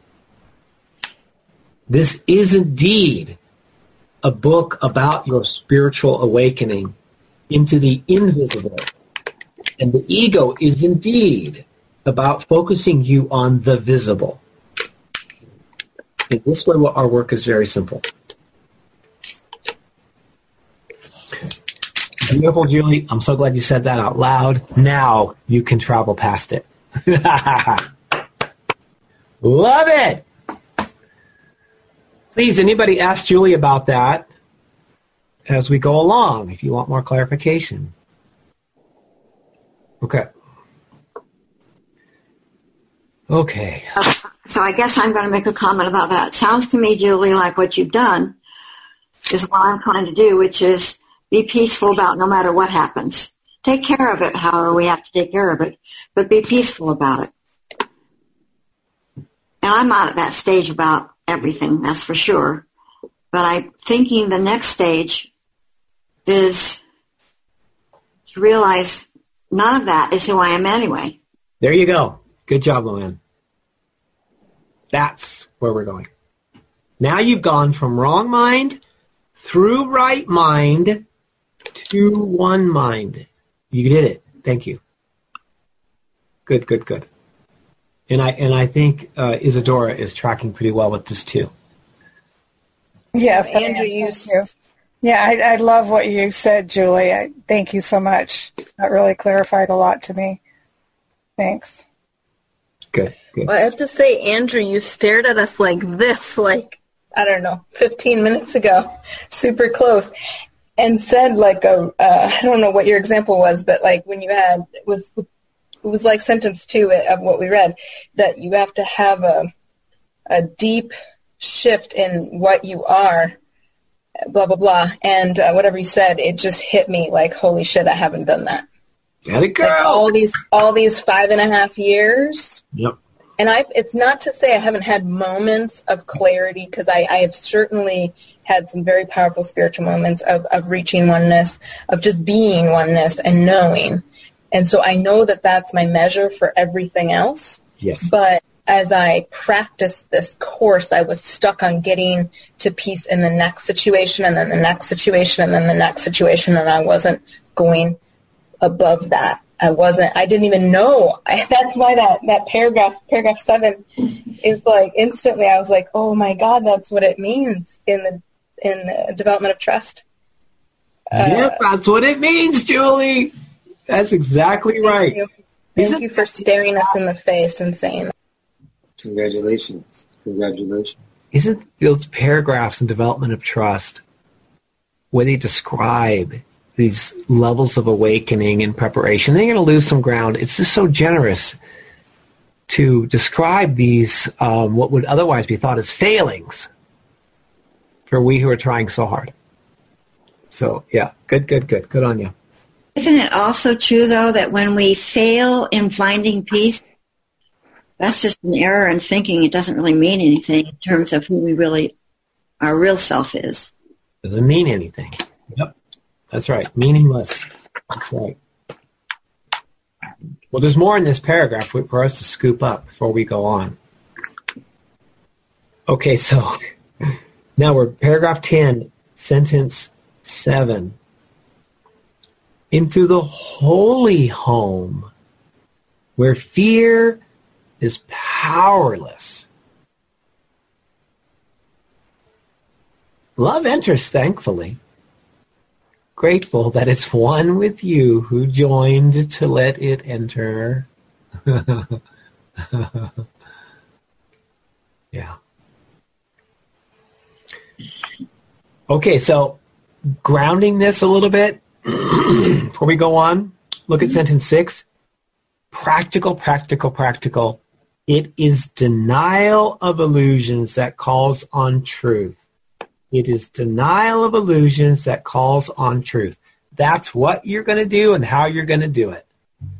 This is indeed a book about your spiritual awakening into the invisible. And the ego is indeed about focusing you on the visible. In this way, our work is very simple. Beautiful, Julie. I'm so glad you said that out loud. Now you can travel past it. Love it. Please, anybody ask Julie about that as we go along if you want more clarification. Okay. Okay. Uh, so I guess I'm going to make a comment about that. Sounds to me, Julie, like what you've done is what I'm trying to do, which is be peaceful about no matter what happens. Take care of it however we have to take care of it, but be peaceful about it. And I'm not at that stage about everything, that's for sure. But I'm thinking the next stage is to realize none of that is who I am anyway. There you go. Good job, Luann. That's where we're going. Now you've gone from wrong mind through right mind to one mind. You did it. Thank you. Good, good, good. And I and I think uh, Isadora is tracking pretty well with this too. Yes, Andrew, you. you. Yeah, I, I love what you said, Julie. I, thank you so much. That really clarified a lot to me. Thanks. Good, good. Well, I have to say, Andrew, you stared at us like this, like, I don't know, fifteen minutes ago, super close, and said like a, uh, I don't know what your example was, but like when you had, it was, it was like sentence two of what we read, that you have to have a, a deep shift in what you are, blah, blah, blah, and uh, whatever you said, it just hit me like, holy shit, I haven't done that. Got it, girl. Like all these, all these five and a half years. Yep. And I, it's not to say I haven't had moments of clarity, because I, I have certainly had some very powerful spiritual moments of, of reaching oneness, of just being oneness and knowing. And so I know that that's my measure for everything else. Yes. But as I practiced this course, I was stuck on getting to peace in the next situation, and then the next situation, and then the next situation, and I wasn't going above that. I wasn't, I didn't even know. I, that's why that, that paragraph, paragraph seven is like instantly I was like, oh my God, that's what it means in the, in the development of trust. Uh, yeah, that's what it means, Julie. That's exactly thank right. You. Thank Isn't you for staring us in the face and saying that. Congratulations. Congratulations. Isn't those paragraphs in development of trust where they describe these levels of awakening and preparation? They're going to lose some ground. It's just so generous to describe these, um, what would otherwise be thought as failings for we who are trying so hard. So, yeah, good, good, good. Good on you. Isn't it also true, though, that when we fail in finding peace, that's just an error in thinking? It doesn't really mean anything in terms of who we really, our real self is. Doesn't mean anything. Yep. That's right. Meaningless. That's right. Well, there's more in this paragraph for us to scoop up before we go on. Okay, so now we're paragraph ten, sentence seven. Into the holy home where fear is powerless. Love enters, thankfully. Grateful that it's one with you who joined to let it enter. Yeah. Okay, so grounding this a little bit before we go on, look at sentence six. Practical, practical, practical. It is denial of illusions that calls on truth. It is denial of illusions that calls on truth. That's what you're going to do and how you're going to do it.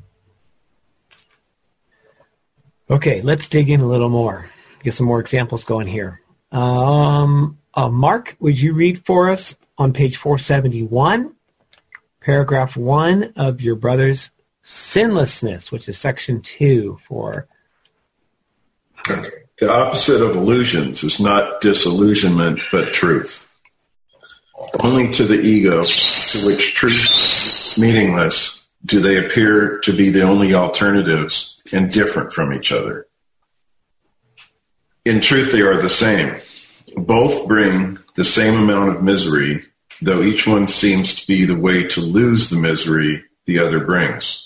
Okay, let's dig in a little more. Get some more examples going here. Um, uh, Mark, would you read for us on page four seventy-one, paragraph one of your brother's sinlessness, which is section two for... The opposite of illusions is not disillusionment, but truth. Only to the ego, to which truth is meaningless, do they appear to be the only alternatives and different from each other. In truth, they are the same. Both bring the same amount of misery, though each one seems to be the way to lose the misery the other brings.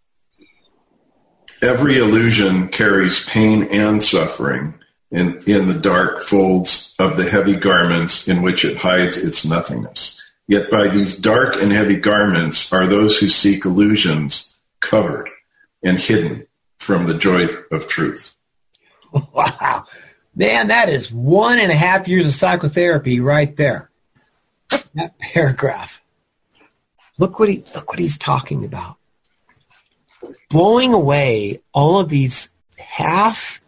Every illusion carries pain and suffering in, in the dark folds of the heavy garments in which it hides its nothingness. Yet by these dark and heavy garments are those who seek illusions covered and hidden from the joy of truth. Wow. Man, that is one and a half years of psychotherapy right there. That paragraph. Look what he look what he's talking about. Blowing away all of these half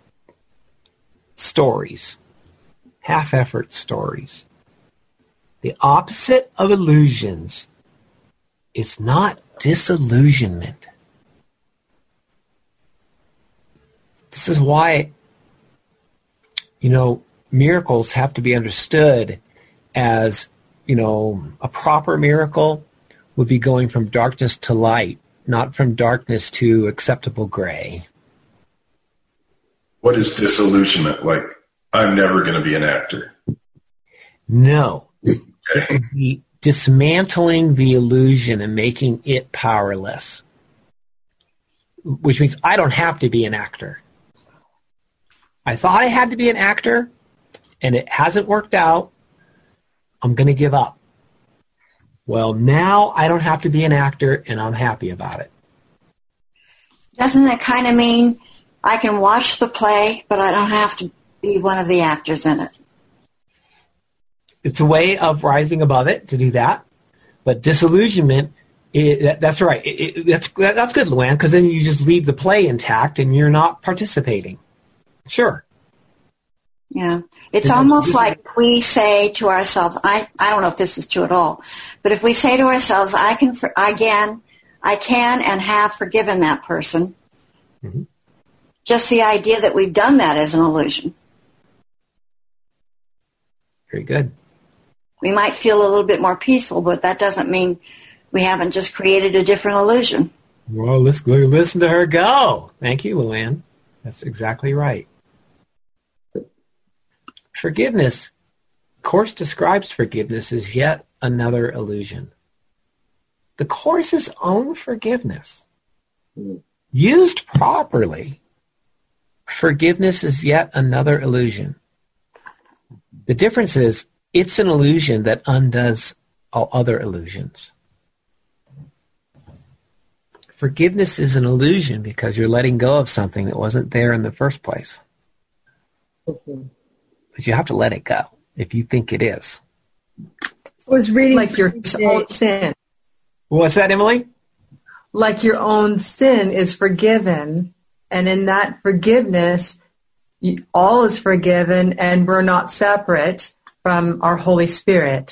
stories, half effort stories. The opposite of illusions is not disillusionment. This is why, you know, miracles have to be understood as, you know, a proper miracle would be going from darkness to light, not from darkness to acceptable gray. What is disillusionment? Like, I'm never going to be an actor. No. Okay. The dismantling the illusion and making it powerless, which means I don't have to be an actor. I thought I had to be an actor, and it hasn't worked out. I'm going to give up. Well, now I don't have to be an actor, and I'm happy about it. Doesn't that kind of mean I can watch the play, but I don't have to be one of the actors in it? It's a way of rising above it to do that. But disillusionment, it, that, that's right. It, it, that's, that's good, Luann, because then you just leave the play intact and you're not participating. Sure. Yeah. It's almost like we say to ourselves, I, I don't know if this is true at all, but if we say to ourselves, I can, I can, I can and have forgiven that person, mm-hmm. just the idea that we've done that is an illusion. Very good. We might feel a little bit more peaceful, but that doesn't mean we haven't just created a different illusion. Well, let's listen to her go. Thank you, Luann. That's exactly right. Forgiveness, Course describes forgiveness as yet another illusion. The Course's own forgiveness, used properly, forgiveness is yet another illusion. The difference is it's an illusion that undoes all other illusions. Forgiveness is an illusion because you're letting go of something that wasn't there in the first place. Mm-hmm. But you have to let it go if you think it is. I was reading like your own sin. What's that, Emily? Like your own sin is forgiven, and in that forgiveness, all is forgiven, and we're not separate from our Holy Spirit.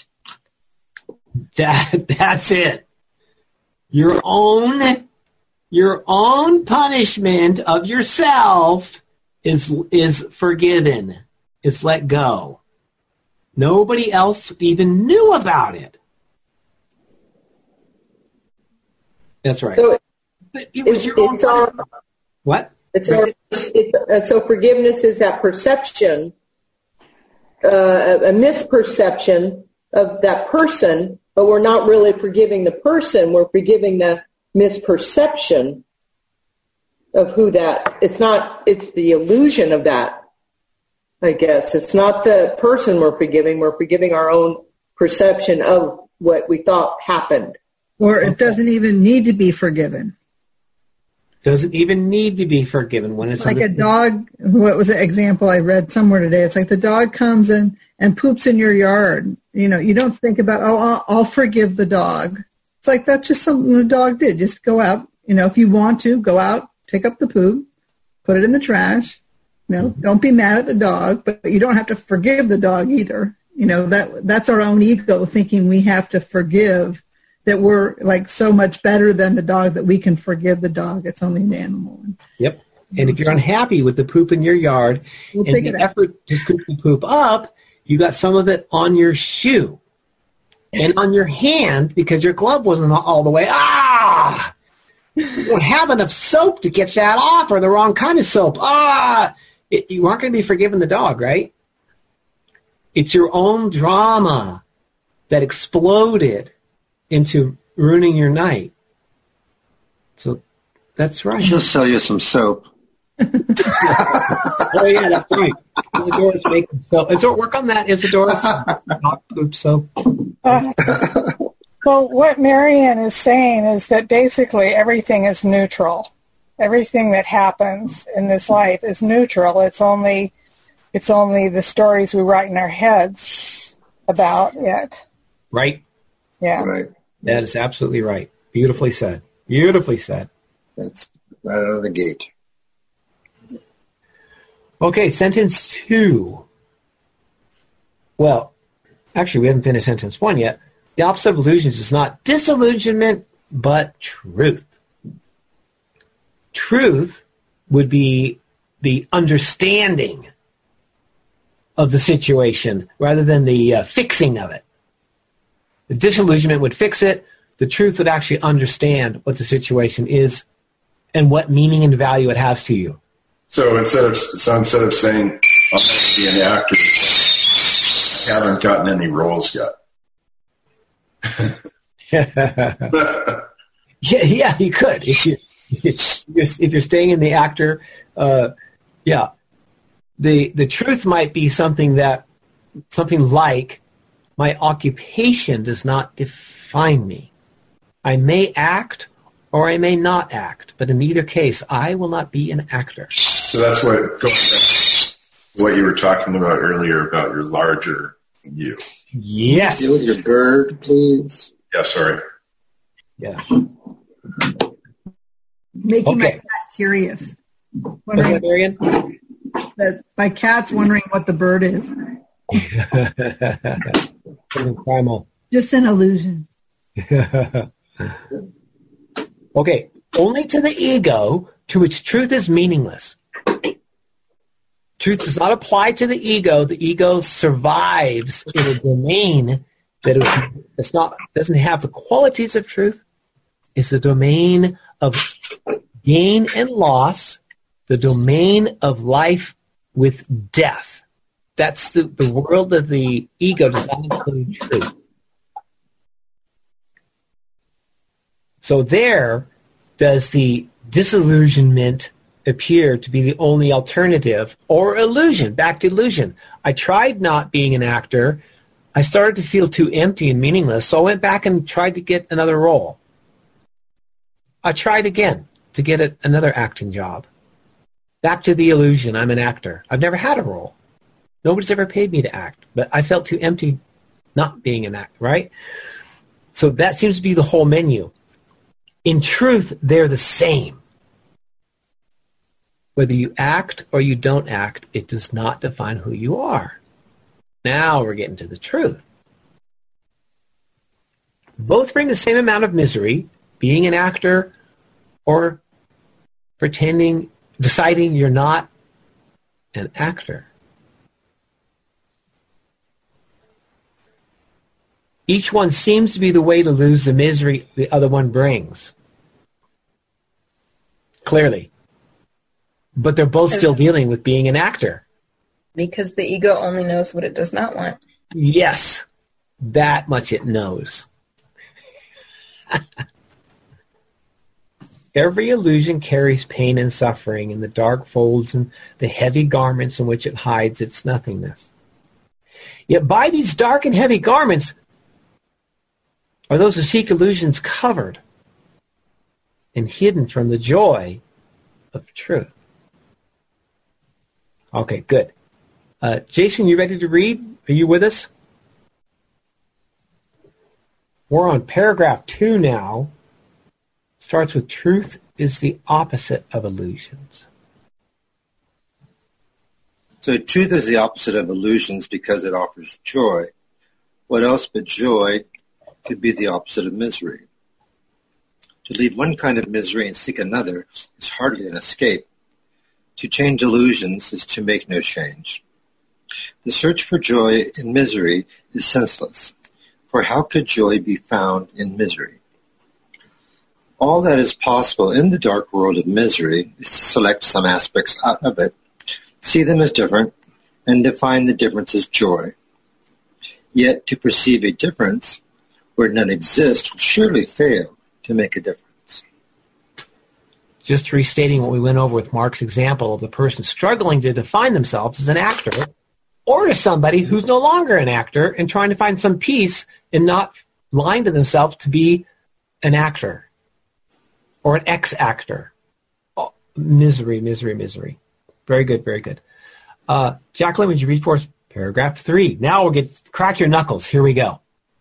That, that's it. Your own, your own punishment of yourself is is forgiven. It's let go. Nobody else even knew about it. That's right. So but it was your own it's our, what? It's our, it's, so forgiveness is that perception, uh, a misperception of that person, but we're not really forgiving the person. We're forgiving the misperception of who that. It's not. It's the illusion of that. I guess it's not the person we're forgiving. We're forgiving our own perception of what we thought happened. Or it doesn't even need to be forgiven. Doesn't even need to be forgiven when it's like a dog. What was the example I read somewhere today? It's like the dog comes in and poops in your yard. You know, you don't think about, oh, I'll, I'll forgive the dog. It's like that's just something the dog did. Just go out. You know, if you want to, go out, pick up the poop, put it in the trash. You know, mm-hmm. Don't be mad at the dog, but you don't have to forgive the dog either. You know, that that's our own ego thinking we have to forgive, that we're like so much better than the dog that we can forgive the dog. It's only an animal. Yep. And if you're unhappy with the poop in your yard we'll and the effort to scoop the poop up, you got some of it on your shoe and on your hand because your glove wasn't all the way. Ah! You don't have enough soap to get that off, or the wrong kind of soap. Ah! It, you aren't going to be forgiving the dog, right? It's your own drama that exploded into ruining your night. So that's right. She'll sell you some soap. Oh, yeah, that's right. Isidora's making soap. Is there work on that, Isidora's dog poop soap? Uh, so what Marianne is saying is that basically everything is neutral. Everything that happens in this life is neutral. It's only, it's only the stories we write in our heads about it. Right. Yeah. Right. That is absolutely right. Beautifully said. Beautifully said. That's right out of the gate. Okay, sentence two. Well, actually, we haven't finished sentence one yet. The opposite of illusions is not disillusionment, but truth. Truth would be the understanding of the situation rather than the uh, fixing of it. The disillusionment would fix it. The truth would actually understand what the situation is and what meaning and value it has to you. So instead of so instead of saying I'll never be an actor, I haven't gotten any roles yet. yeah, yeah, you could if you if you're staying in the actor. Uh, yeah, the the truth might be something that something like my occupation does not define me. I may act or I may not act, but in either case, I will not be an actor. So that's what, going back to what you were talking about earlier about your larger you. Yes. Deal with your bird, please. Yeah, sorry. Yes. Making Okay. my cat curious. What's Wondering that, Marian? that my cat's wondering what the bird is. Something primal. Just an illusion. Okay. Only to the ego to which truth is meaningless. Truth does not apply to the ego. The ego survives in a domain that is it's not doesn't have the qualities of truth. It's a domain of gain and loss, the domain of life with death. That's the, the world of the ego does not include truth. So there does the disillusionment appear to be the only alternative, or illusion, back to illusion. I tried not being an actor. I started to feel too empty and meaningless, so I went back and tried to get another role. I tried again to get a, another acting job. Back to the illusion, I'm an actor. I've never had a role. Nobody's ever paid me to act, but I felt too empty not being an actor, right? So that seems to be the whole menu. In truth, they're the same. Whether you act or you don't act, it does not define who you are. Now we're getting to the truth. Both bring the same amount of misery, being an actor or pretending, deciding you're not an actor. Each one seems to be the way to lose the misery the other one brings. Clearly. But they're both still dealing with being an actor. Because the ego only knows what it does not want. Yes. That much it knows. Every illusion carries pain and suffering in the dark folds and the heavy garments in which it hides its nothingness. Yet by these dark and heavy garments are those who seek illusions covered and hidden from the joy of truth. Okay, good. Uh, Jason, you ready to read? Are you with us? We're on paragraph two now. Starts with truth is the opposite of illusions. So truth is the opposite of illusions because it offers joy. What else but joy could be the opposite of misery? To leave one kind of misery and seek another is hardly an escape. To change illusions is to make no change. The search for joy in misery is senseless, for how could joy be found in misery? All that is possible in the dark world of misery is to select some aspects out of it, see them as different, and define the difference as joy. Yet to perceive a difference where none exists will surely fail to make a difference. Just restating what we went over with Mark's example of the person struggling to define themselves as an actor, or to somebody who's no longer an actor and trying to find some peace in not lying to themselves to be an actor or an ex-actor. Oh, misery, misery, misery. Very good, very good. Uh, Jacqueline, would you read for us paragraph three? Now we'll get, crack your knuckles. Here we go.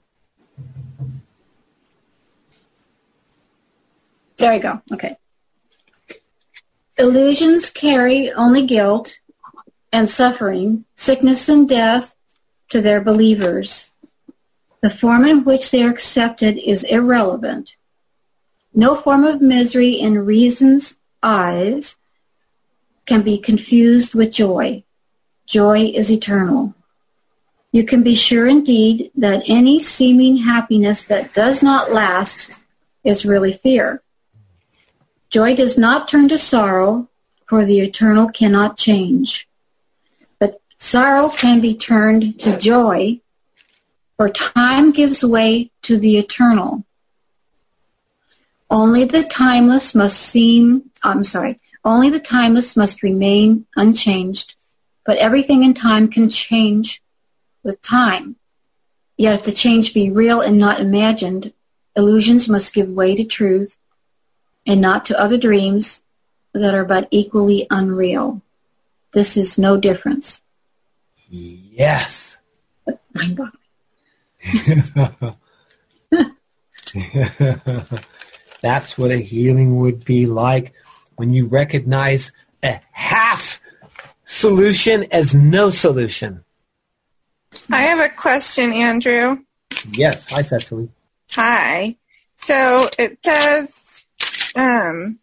There we go. Okay. Illusions carry only guilt and suffering, sickness and death to their believers. The form in which they are accepted is irrelevant. No form of misery in reason's eyes can be confused with joy. Joy is eternal. You can be sure indeed that any seeming happiness that does not last is really fear. Joy does not turn to sorrow, for the eternal cannot change. But sorrow can be turned to joy, for time gives way to the eternal. Only the timeless must seem, I'm sorry, only the timeless must remain unchanged, but everything in time can change with time. Yet if the change be real and not imagined, illusions must give way to truth, and not to other dreams that are but equally unreal. This is no difference. Yes. Mind-boggling. That's what a healing would be like when you recognize a half solution as no solution. I have a question, Andrew. Yes. Hi, Cecily. Hi. So it says, um,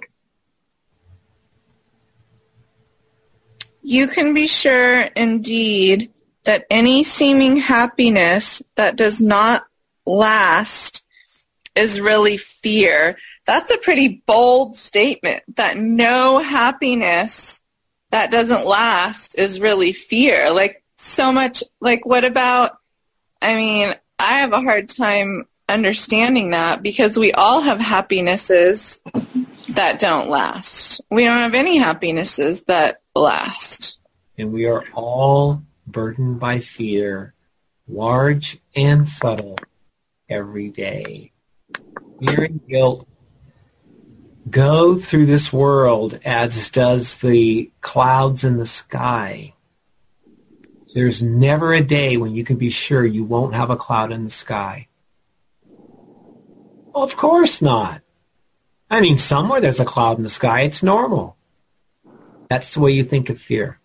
you can be sure indeed that any seeming happiness that does not last is really fear. That's a pretty bold statement, that no happiness that doesn't last is really fear. Like, so much, like, what about, I mean, I have a hard time understanding that because we all have happinesses that don't last. We don't have any happinesses that last. And we are all burdened by fear, large and subtle, every day. Fear and guilt go through this world as does the clouds in the sky. There's never a day when you can be sure you won't have a cloud in the sky. Of course not. I mean, somewhere there's a cloud in the sky. It's normal. That's the way you think of fear.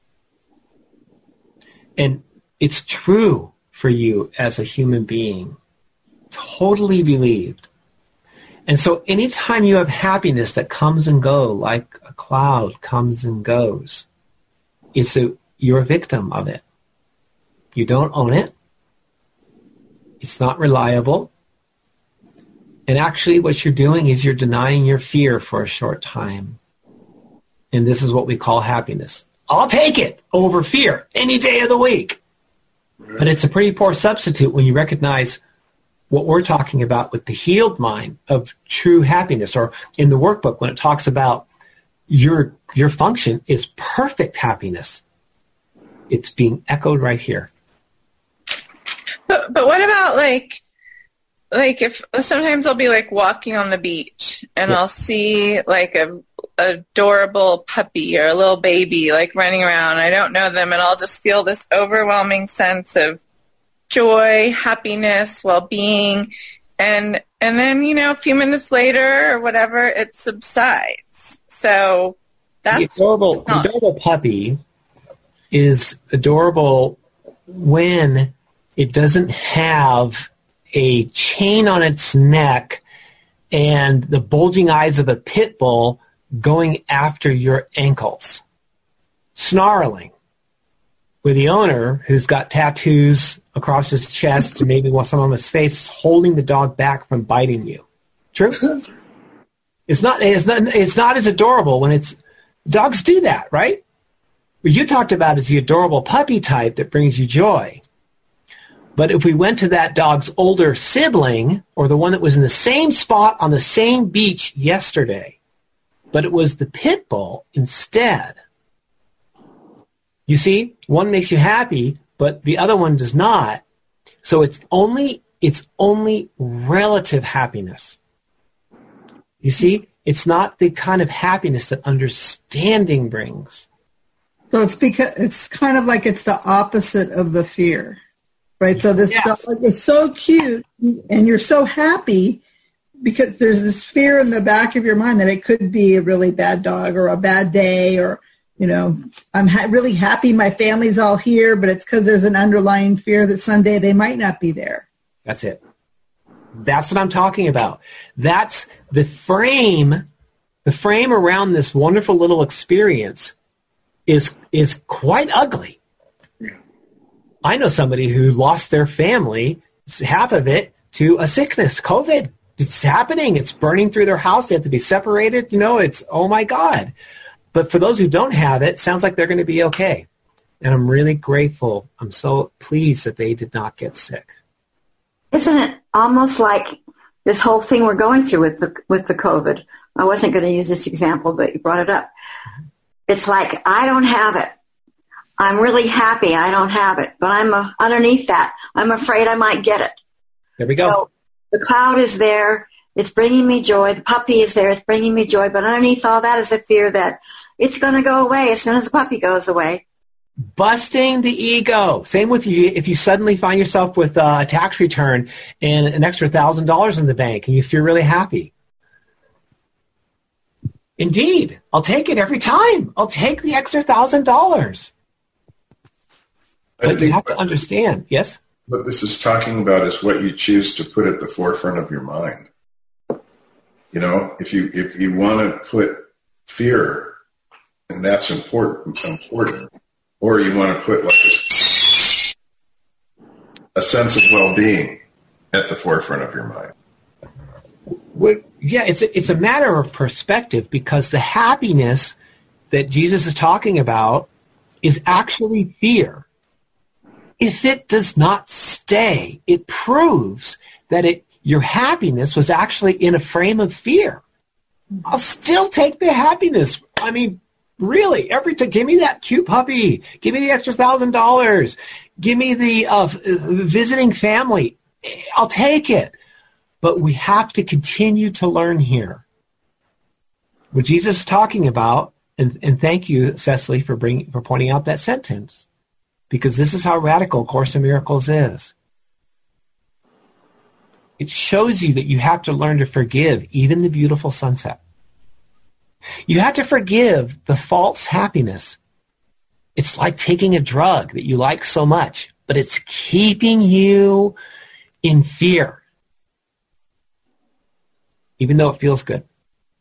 And it's true for you as a human being. Totally believed. And so anytime you have happiness that comes and goes, like a cloud comes and goes, it's a, you're a victim of it. You don't own it. It's not reliable. And actually what you're doing is you're denying your fear for a short time. And this is what we call happiness. I'll take it over fear any day of the week. But it's a pretty poor substitute when you recognize what we're talking about with the healed mind of true happiness. Or in the workbook when it talks about your your function is perfect happiness. It's being echoed right here. But, but what about like, like if sometimes I'll be like walking on the beach and yeah. I'll see like a adorable puppy or a little baby like running around. I don't know them, and I'll just feel this overwhelming sense of joy, happiness, well-being, and and then, you know, a few minutes later or whatever, it subsides. So that's the adorable, the adorable puppy is adorable when it doesn't have a chain on its neck and the bulging eyes of a pit bull going after your ankles, snarling, with the owner who's got tattoos across his chest and maybe some on his face holding the dog back from biting you. True? It's not, it's not, it's not as adorable when it's, dogs do that, right? What you talked about is the adorable puppy type that brings you joy. But if we went to that dog's older sibling, or the one that was in the same spot on the same beach yesterday, but it was the pit bull instead, you see, one makes you happy, but the other one does not. So it's only it's only relative happiness. You see, it's not the kind of happiness that understanding brings. So it's because it's kind of like it's the opposite of the fear, right? So this Yes. dog is so cute, and you're so happy because there's this fear in the back of your mind that it could be a really bad dog or a bad day, or you know, I'm ha- really happy my family's all here, but it's because there's an underlying fear that someday they might not be there. That's it. That's what I'm talking about. That's the frame, the frame around this wonderful little experience is is quite ugly. I know somebody who lost their family, half of it, to a sickness, COVID. It's happening. It's burning through their house. They have to be separated. You know, it's, oh my God. But for those who don't have it, it sounds like they're going to be okay. And I'm really grateful. I'm so pleased that they did not get sick. Isn't it almost like this whole thing we're going through with the with the COVID? I wasn't going to use this example, but you brought it up. It's like, I don't have it. I'm really happy I don't have it. But I'm uh, underneath that, I'm afraid I might get it. There we go. So the cloud is there. It's bringing me joy. The puppy is there. It's bringing me joy. But underneath all that is a fear that it's going to go away as soon as the puppy goes away. Busting the ego. Same with you. If you suddenly find yourself with a tax return and an extra one thousand dollars in the bank and you feel really happy. Indeed. I'll take it every time. I'll take the extra one thousand dollars. But you have to understand. Yes? What this is talking about is what you choose to put at the forefront of your mind. You know, if you if you want to put fear, and that's important, important, or you want to put like a, a sense of well-being at the forefront of your mind. What, yeah, it's a, it's a matter of perspective, because the happiness that Jesus is talking about is actually fear. If it does not stay, it proves that it your happiness was actually in a frame of fear. I'll still take the happiness. I mean, really, every time, give me that cute puppy. Give me the extra thousand dollars. Give me the uh, visiting family. I'll take it. But we have to continue to learn here. What Jesus is talking about, and, and thank you, Cecily, for bringing for pointing out that sentence, because this is how radical Course in Miracles is. It shows you that you have to learn to forgive even the beautiful sunset. You have to forgive the false happiness. It's like taking a drug that you like so much, but it's keeping you in fear, even though it feels good.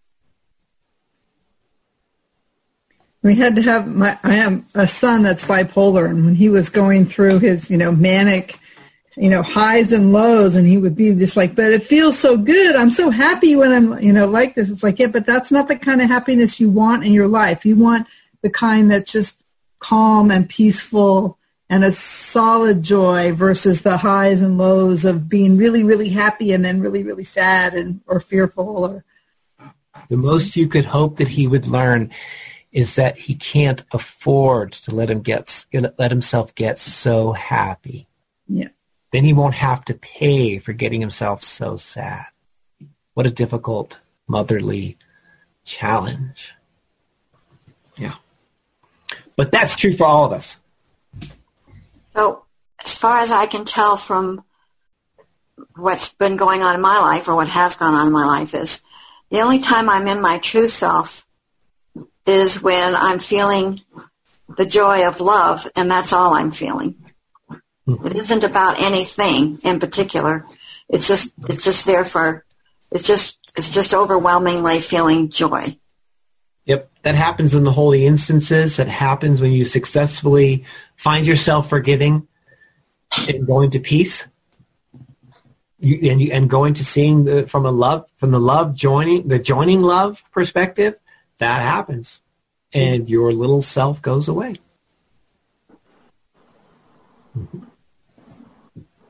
We had to have my, I have a son that's bipolar, and when he was going through his, you know, manic, you know, highs and lows, and he would be just like, but it feels so good. I'm so happy when I'm, you know, like this. It's like, yeah, but that's not the kind of happiness you want in your life. You want the kind that's just calm and peaceful and a solid joy versus the highs and lows of being really, really happy and then really, really sad and or fearful. Or the most you could hope that he would learn is that he can't afford to let him get let himself get so happy. Yeah. Then he won't have to pay for getting himself so sad. What a difficult motherly challenge. Yeah. But that's true for all of us. So as far as I can tell from what's been going on in my life, or what has gone on in my life, is the only time I'm in my true self is when I'm feeling the joy of love, and that's all I'm feeling. It isn't about anything in particular. It's just it's just there for it's just it's just overwhelmingly feeling joy. Yep, that happens in the holy instances. That happens when you successfully find yourself forgiving and going to peace, you, and you, and going to seeing the, from a love from the love joining the joining love perspective. That happens, and your little self goes away. Mm-hmm.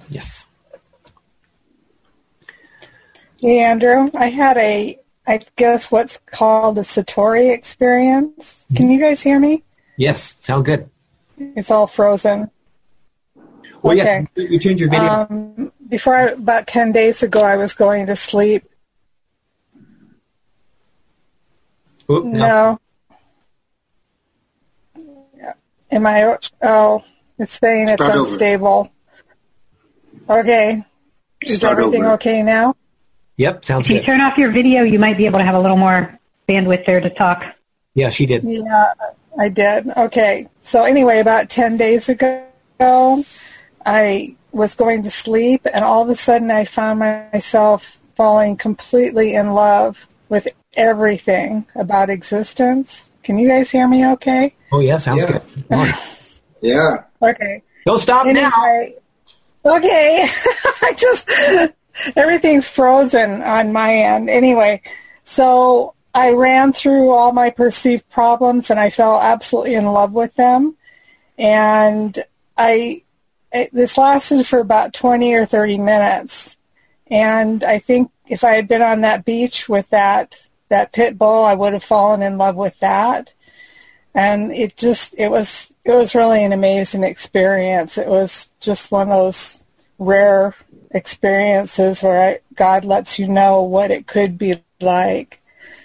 Yes. Hey, Andrew, I had a, I guess what's called a Satori experience. Can you guys hear me? Yes, sound good. It's all frozen. Well, okay. Yeah, you turned your video. Um, before, I, about ten days ago, I was going to sleep. Oop, no. no. Am I, oh, it's saying it's Start unstable. Over. Okay. Is Start everything over. okay now? Yep, sounds if you good. turn off your video, you might be able to have a little more bandwidth there to talk. Yeah, she did. Yeah, I did. Okay. So anyway, about ten days ago, I was going to sleep, and all of a sudden I found myself falling completely in love with everything about existence. Can you guys hear me okay? Oh, yeah, sounds Yeah. good. Come on. Yeah. Okay. Don't stop anyway, now. Okay. I just, everything's frozen on my end. Anyway, so I ran through all my perceived problems, and I fell absolutely in love with them. And I, it, this lasted for about twenty or thirty minutes. And I think if I had been on that beach with that, that pit bull, I would have fallen in love with that. And it just, it was, it was really an amazing experience. It was just one of those rare experiences where I, God lets you know what it could be like.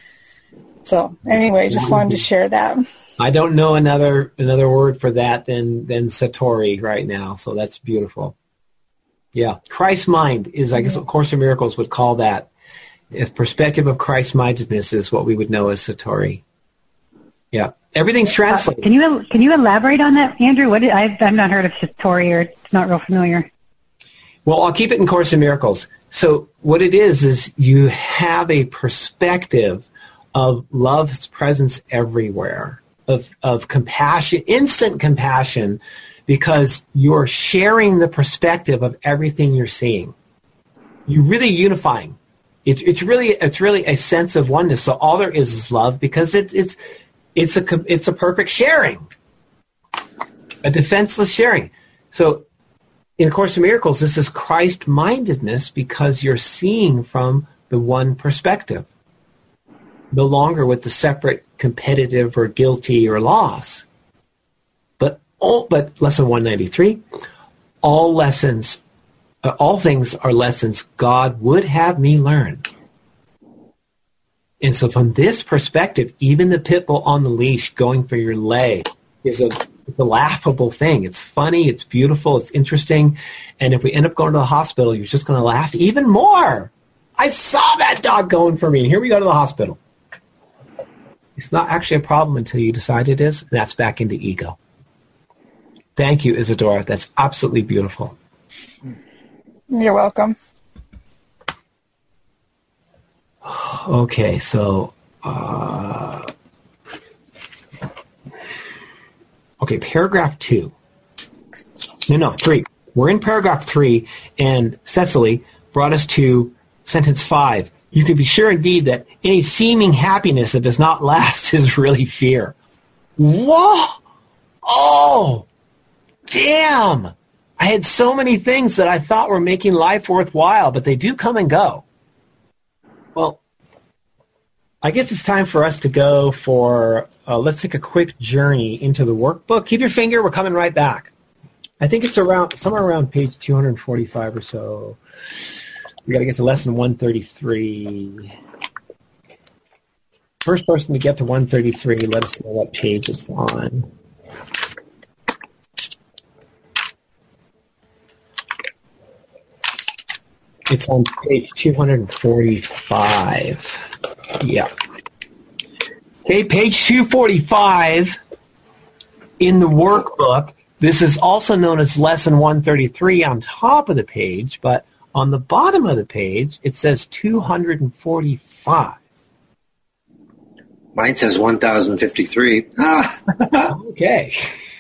So anyway, just wanted to share that. I don't know another another word for that than than Satori right now, so that's beautiful. Yeah, Christ mind is, I guess, what Course in Miracles would call that. If perspective of Christ-mindedness is what we would know as Satori. Yeah, everything's translated. Uh, can you can you elaborate on that, Andrew? What did, I've I've not heard of Satori, or it's not real familiar. Well, I'll keep it in Course in Miracles. So what it is is you have a perspective of love's presence everywhere, of of compassion, instant compassion, because you're sharing the perspective of everything you're seeing. You're really unifying. It's it's really it's really a sense of oneness. So all there is is love, because it's it's it's a it's a perfect sharing, a defenseless sharing. So in A Course in Miracles, this is Christ-mindedness, because you're seeing from the one perspective, no longer with the separate competitive or guilty or loss. But all but lesson one ninety-three, all lessons. Uh, all things are lessons God would have me learn. And so from this perspective, even the pit bull on the leash going for your leg is a, it's a laughable thing. It's funny, it's beautiful, it's interesting. And if we end up going to the hospital, you're just going to laugh even more. I saw that dog going for me, and here we go to the hospital. It's not actually a problem until you decide it is, and that's back into ego. Thank you, Isadora. That's absolutely beautiful. You're welcome. Okay, so, uh, okay, paragraph two. No, no, three. We're in paragraph three, and Cecily brought us to sentence five. You can be sure indeed that any seeming happiness that does not last is really fear. Whoa! Oh! Damn! I had so many things that I thought were making life worthwhile, but they do come and go. Well, I guess it's time for us to go for, uh, let's take a quick journey into the workbook. Keep your finger, we're coming right back. I think it's around somewhere around page two forty-five or so. We got to get to lesson one thirty-three. First person to get to one thirty-three, let us know what page it's on. It's on page two forty-five. Yeah. Okay, page two forty-five in the workbook. This is also known as lesson one thirty-three on top of the page, but on the bottom of the page, it says two forty-five. Mine says one thousand fifty-three. Ah. Okay.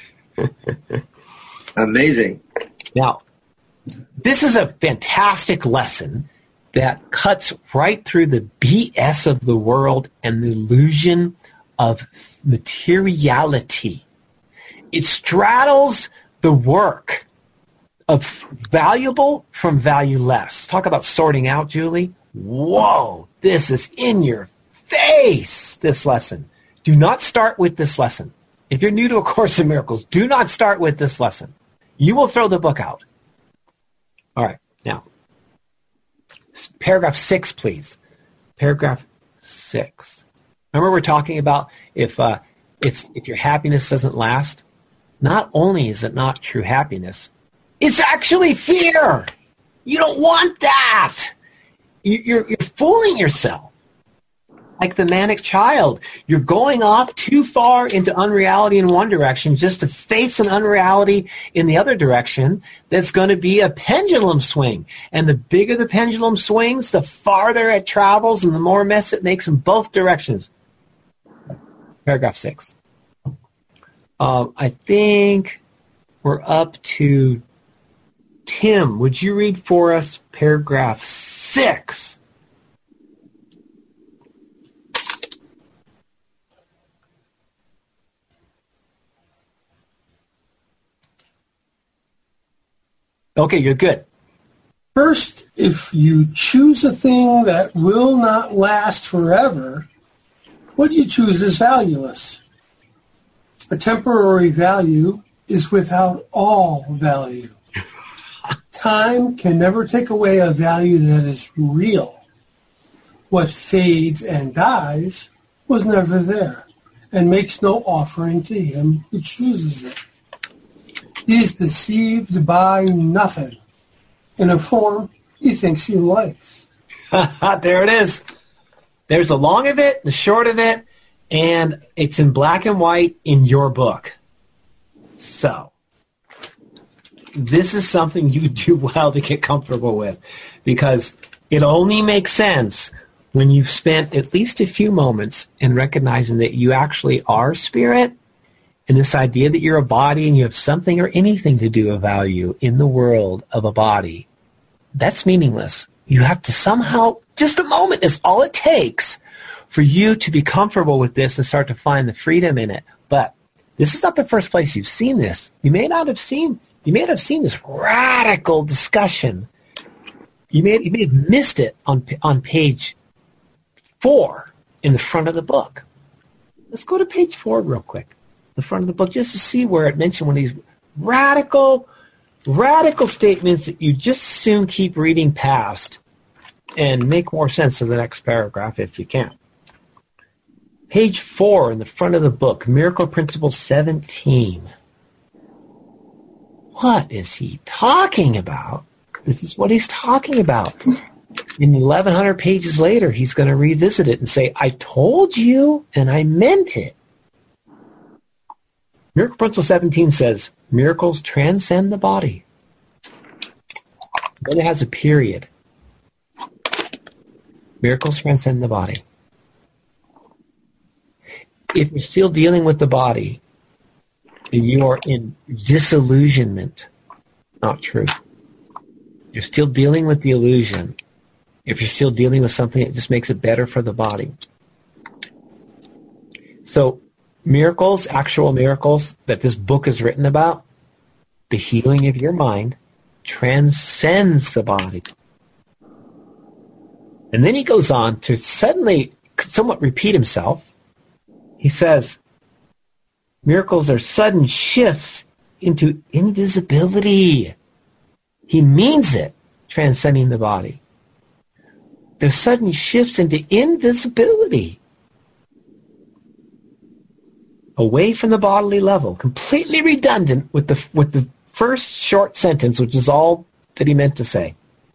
Amazing. Now, this is a fantastic lesson that cuts right through the B S of the world and the illusion of materiality. It straddles the work of valuable from valueless. Talk about sorting out, Julie. Whoa, this is in your face, this lesson. Do not start with this lesson. If you're new to A Course in Miracles, do not start with this lesson. You will throw the book out. All right, now, paragraph six, please. Paragraph six. Remember we're talking about if uh, if if your happiness doesn't last, not only is it not true happiness, it's actually fear. You don't want that. You're, you're fooling yourself. Like the manic child. You're going off too far into unreality in one direction just to face an unreality in the other direction that's going to be a pendulum swing. And the bigger the pendulum swings, the farther it travels and the more mess it makes in both directions. Paragraph six. Um, I think we're up to Tim. Would you read for us paragraph six? Okay, you're good. First, if you choose a thing that will not last forever, what you choose is valueless. A temporary value is without all value. Time can never take away a value that is real. What fades and dies was never there and makes no offering to him who chooses it. He is deceived by nothing in a form he thinks he likes. There it is. There's the long of it, the short of it, and it's in black and white in your book. So, this is something you do well to get comfortable with, because it only makes sense when you've spent at least a few moments in recognizing that you actually are spirit, and this idea that you're a body and you have something or anything to do of value in the world of a body, that's meaningless. You have to somehow, just a moment is all it takes for you to be comfortable with this and start to find the freedom in it. But this is not the first place you've seen this. You may not have seen, you may not have seen this radical discussion. You may, you may have missed it on, on page four in the front of the book. Let's go to page four real quick. The front of the book, just to see where it mentioned one of these radical, radical statements that you just soon keep reading past and make more sense of the next paragraph if you can. Page four in the front of the book, Miracle Principle seventeen. What is he talking about? This is what he's talking about. In eleven hundred pages later, he's going to revisit it and say, I told you and I meant it. Miracle Principle seventeen says, miracles transcend the body. Then it has a period. Miracles transcend the body. If you're still dealing with the body, and you are in disillusionment, not true. You're still dealing with the illusion. If you're still dealing with something that just makes it better for the body. So, miracles, actual miracles that this book is written about, the healing of your mind, transcends the body. And then he goes on to suddenly somewhat repeat himself. He says, miracles are sudden shifts into invisibility. He means it, transcending the body. They're sudden shifts into invisibility. Away from the bodily level, completely redundant with the with the first short sentence, which is all that he meant to say.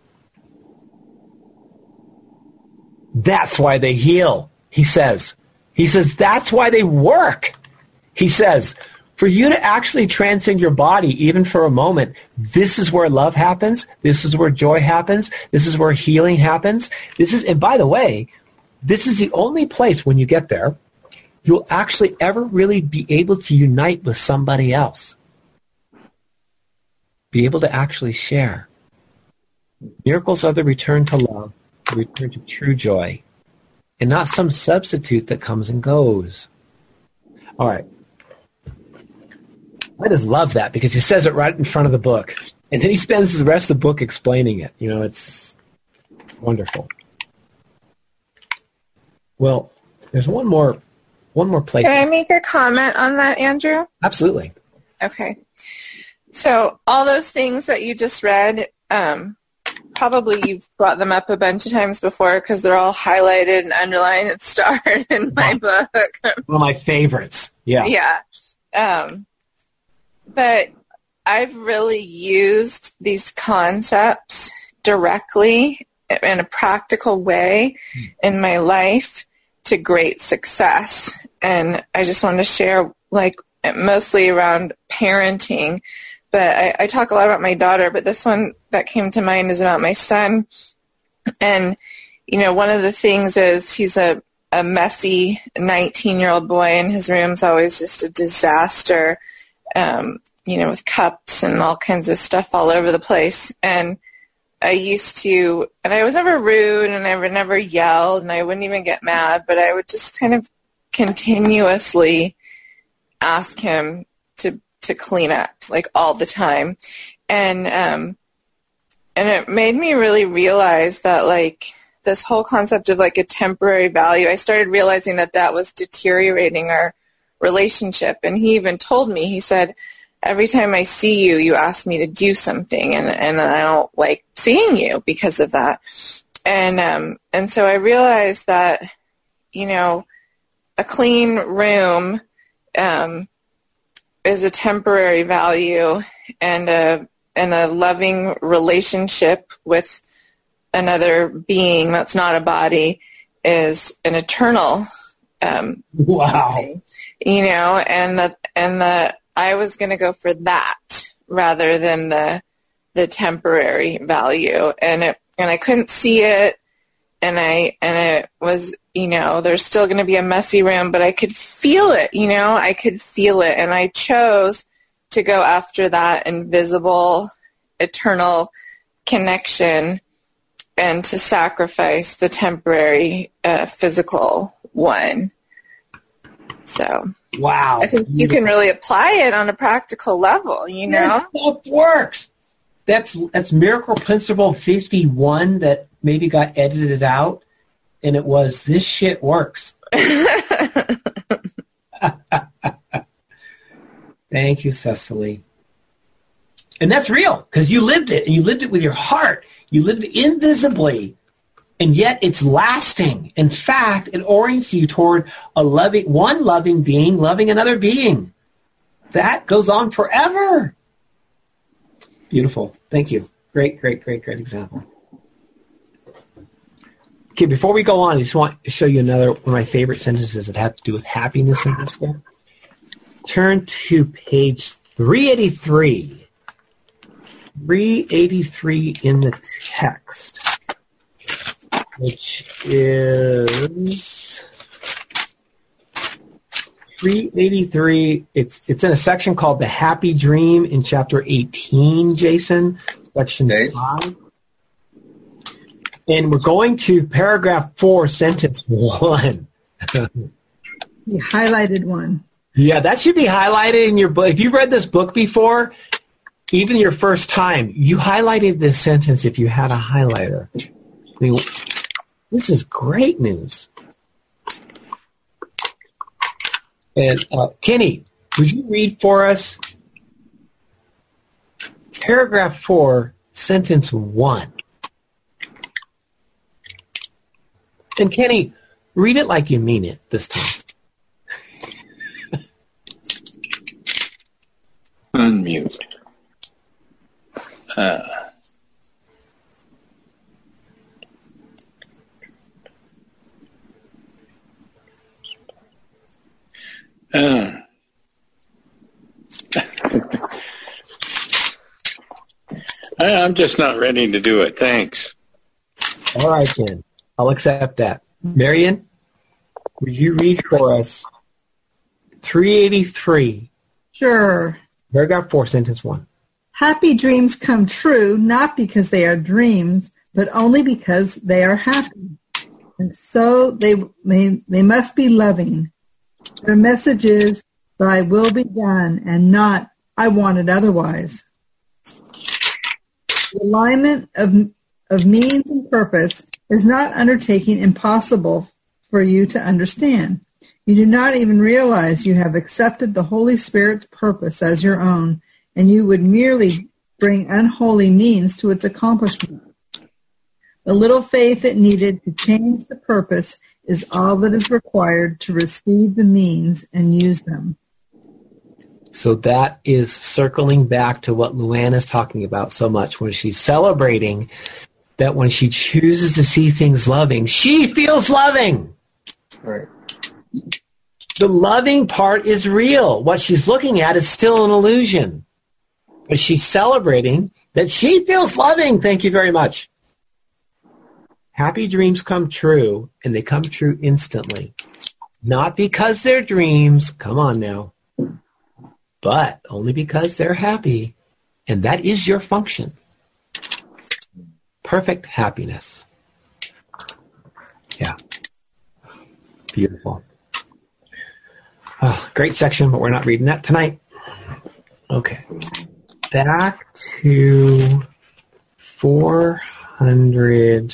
That's why they heal, he says. He says, that's why they work. He says, for you to actually transcend your body, even for a moment, this is where love happens. This is where joy happens. This is where healing happens. This is, and by the way, this is the only place when you get there you'll actually ever really be able to unite with somebody else. Be able to actually share. Miracles are the return to love, the return to true joy, and not some substitute that comes and goes. All right. I just love that because he says it right in front of the book. And then he spends the rest of the book explaining it. You know, it's wonderful. Well, there's one more, one more place. Can I make a comment on that, Andrew? Absolutely. Okay. So all those things that you just read, um, probably you've brought them up a bunch of times before because they're all highlighted and underlined and starred in my book. One of my favorites. Yeah. Yeah. Um, but I've really used these concepts directly in a practical way in my life to great success. And I just want to share, like, mostly around parenting. But I, I talk a lot about my daughter, but this one that came to mind is about my son. And, you know, one of the things is he's a, a messy nineteen-year-old boy, and his room's always just a disaster, um, you know, with cups and all kinds of stuff all over the place. And I used to, and I was never rude, and I would never yelled, and I wouldn't even get mad, but I would just kind of continuously ask him to to clean up, like, all the time. And um, and it made me really realize that, like, this whole concept of, like, a temporary value, I started realizing that that was deteriorating our relationship. And he even told me, he said, every time I see you, you ask me to do something, and, and I don't like seeing you because of that. And um, and so I realized that, you know, a clean room um, is a temporary value, and a and a loving relationship with another being that's not a body is an eternal um, wow. something, you know, and the and the I was going to go for that rather than the the temporary value, and it and I couldn't see it, and I and it was, you know, there's still going to be a messy room, but I could feel it, you know, I could feel it, and I chose to go after that invisible, eternal connection, and to sacrifice the temporary uh, physical one. So. Wow. I think you can really apply it on a practical level, you know? This stuff works. That's that's Miracle Principle fifty-one that maybe got edited out, and it was, this shit works. Thank you, Cecily. And that's real, because you lived it, and you lived it with your heart. You lived it invisibly. And yet it's lasting. In fact, it orients you toward a loving, one loving being loving another being. That goes on forever. Beautiful. Thank you. Great, great, great, great example. Okay, before we go on, I just want to show you another one of my favorite sentences that have to do with happiness in this book. Turn to page three eighty-three. three eighty-three in the text, which is three eighty-three. It's it's in a section called The Happy Dream in chapter eighteen, Jason, section okay. five. And we're going to paragraph four, sentence one. You highlighted one. Yeah, that should be highlighted in your book. If you've read this book before, even your first time, you highlighted this sentence if you had a highlighter. I mean, this is great news. And uh, Kenny, would you read for us paragraph four, sentence one? And Kenny, read it like you mean it this time. Unmute. Uh. Uh. I'm just not ready to do it. Thanks. All right, then. I'll accept that. Marion, will you read for us three eighty-three? Sure. Paragraph four, sentence one. Happy dreams come true, not because they are dreams, but only because they are happy. And so they may, they must be loving. Their message is, thy will be done, and not, I want it otherwise. The alignment of, of means and purpose is not undertaking impossible for you to understand. You do not even realize you have accepted the Holy Spirit's purpose as your own, and you would merely bring unholy means to its accomplishment. The little faith it needed to change the purpose is all that is required to receive the means and use them. So that is circling back to what Luann is talking about so much when she's celebrating that when she chooses to see things loving, she feels loving. Right. The loving part is real. What she's looking at is still an illusion. But she's celebrating that she feels loving. Thank you very much. Happy dreams come true, and they come true instantly. Not because they're dreams, come on now, but only because they're happy. And that is your function. Perfect happiness. Yeah. Beautiful. Oh, great section, but we're not reading that tonight. Okay. Back to four hundred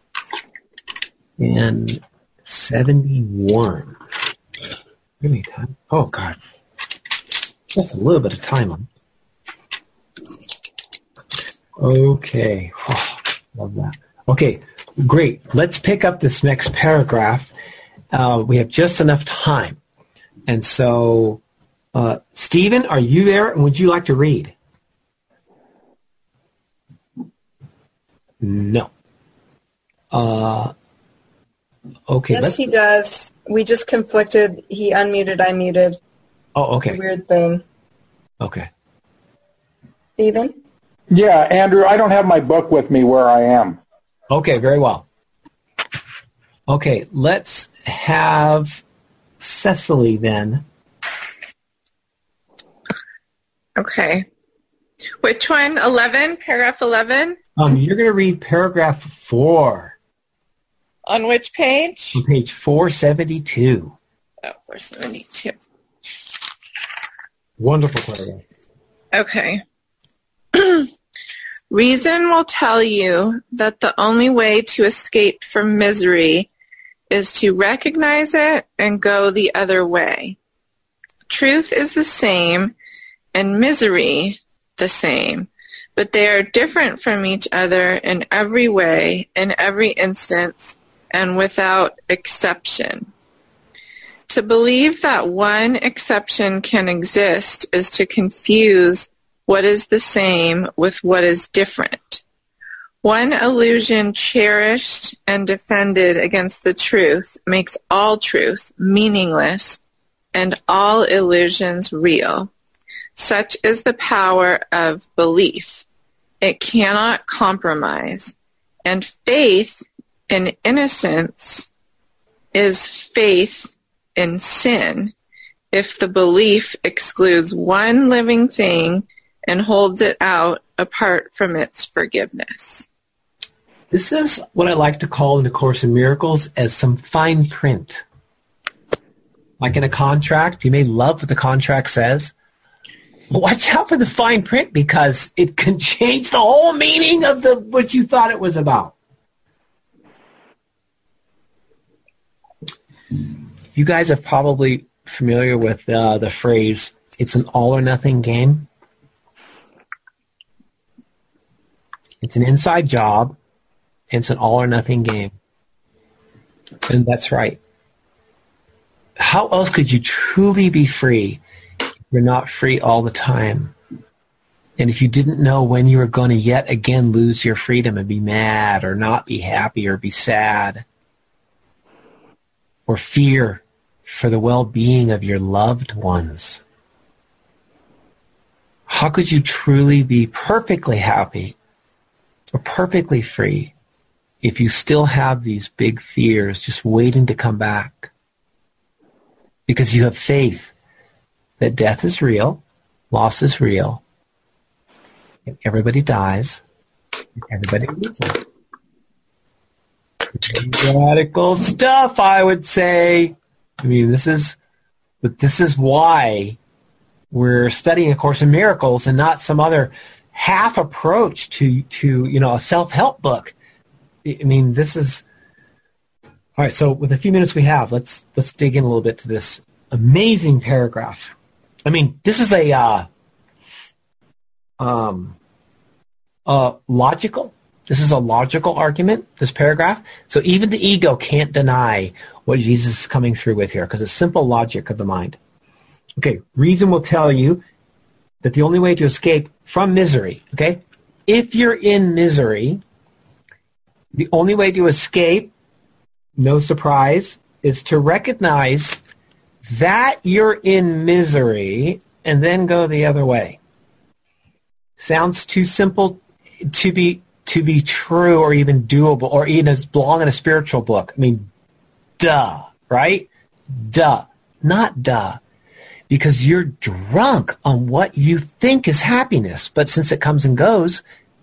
seventy-one. Give me time. Oh, God. That's a little bit of time on. Okay. Oh, love that. Okay, great. Let's pick up this next paragraph. Uh, we have just enough time. And so, uh, Stephen, are you there? And would you like to read? No. Uh, okay. Yes, he does. We just conflicted. He unmuted, I muted. Oh, okay. Weird thing. Okay. Stephen? Yeah, Andrew, I don't have my book with me where I am. Okay, very well. Okay, let's have Cecily then. Okay. Which one? eleven? Paragraph eleven? Um, you're going to read paragraph four. On which page? On page four seventy-two. Oh, four seventy-two. Wonderful paragraph. Okay. Reason will tell you that the only way to escape from misery is to recognize it and go the other way. Truth is the same and misery the same, but they are different from each other in every way, in every instance, and without exception. To believe that one exception can exist is to confuse what is the same with what is different. One illusion cherished and defended against the truth makes all truth meaningless and all illusions real. Such is the power of belief. It cannot compromise. And faith in innocence is faith in sin if the belief excludes one living thing and holds it out apart from its forgiveness. This is what I like to call in the Course in Miracles as some fine print. Like in a contract, you may love what the contract says. Watch out for the fine print because it can change the whole meaning of the what you thought it was about. You guys are probably familiar with uh, the phrase, it's an all or nothing game. It's an inside job, and it's an all or nothing game. And that's right. How else could you truly be free if you're not free all the time? And if you didn't know when you were going to yet again lose your freedom and be mad or not be happy or be sad or fear for the well-being of your loved ones, how could you truly be perfectly happy or perfectly free if you still have these big fears just waiting to come back? Because you have faith that death is real, loss is real, and everybody dies, and everybody loses. Radical stuff, I would say. I mean, this is, but this is why we're studying A Course in Miracles and not some other half approach to, to you know, a self-help book. I mean, this is... All right, so with the few minutes we have, let's let's dig in a little bit to this amazing paragraph. I mean, this is a uh, um, uh, logical. This is a logical argument, this paragraph. So even the ego can't deny what Jesus is coming through with here because it's simple logic of the mind. Okay, reason will tell you that the only way to escape from misery, okay, if you're in misery, the only way to escape, no surprise, is to recognize that you're in misery and then go the other way. Sounds too simple to be to be true or even doable or even as belong in a spiritual book. I mean, duh, right? Duh. Not duh. Because you're drunk on what you think is happiness. But since it comes and goes,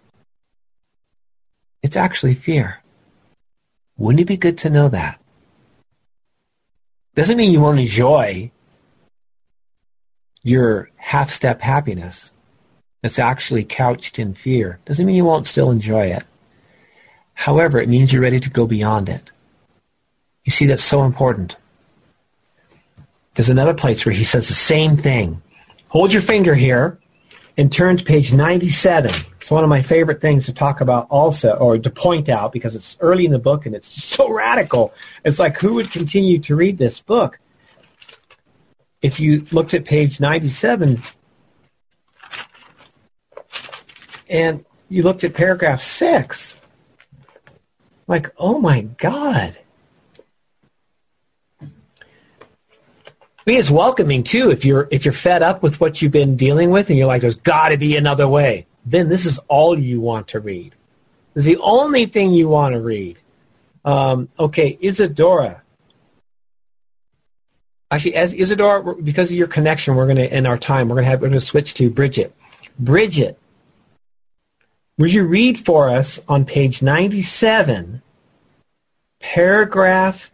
it's actually fear. Wouldn't it be good to know that? Doesn't mean you won't enjoy your half-step happiness that's actually couched in fear. Doesn't mean you won't still enjoy it. However, it means you're ready to go beyond it. You see, that's so important. There's another place where he says the same thing. Hold your finger here and turn to page ninety-seven. It's one of my favorite things to talk about also, or to point out, because it's early in the book and it's just so radical. It's like, who would continue to read this book? If you looked at page ninety-seven and you looked at paragraph six, like, oh my God. I mean, it's welcoming too. If you're if you're fed up with what you've been dealing with, and you're like, "There's got to be another way," then this is all you want to read. This is the only thing you want to read. Um, okay, Isadora. Actually, as Isadora, because of your connection, we're going to in our time we're going to have we're going to switch to Bridget. Bridget, would you read for us on page ninety-seven, paragraph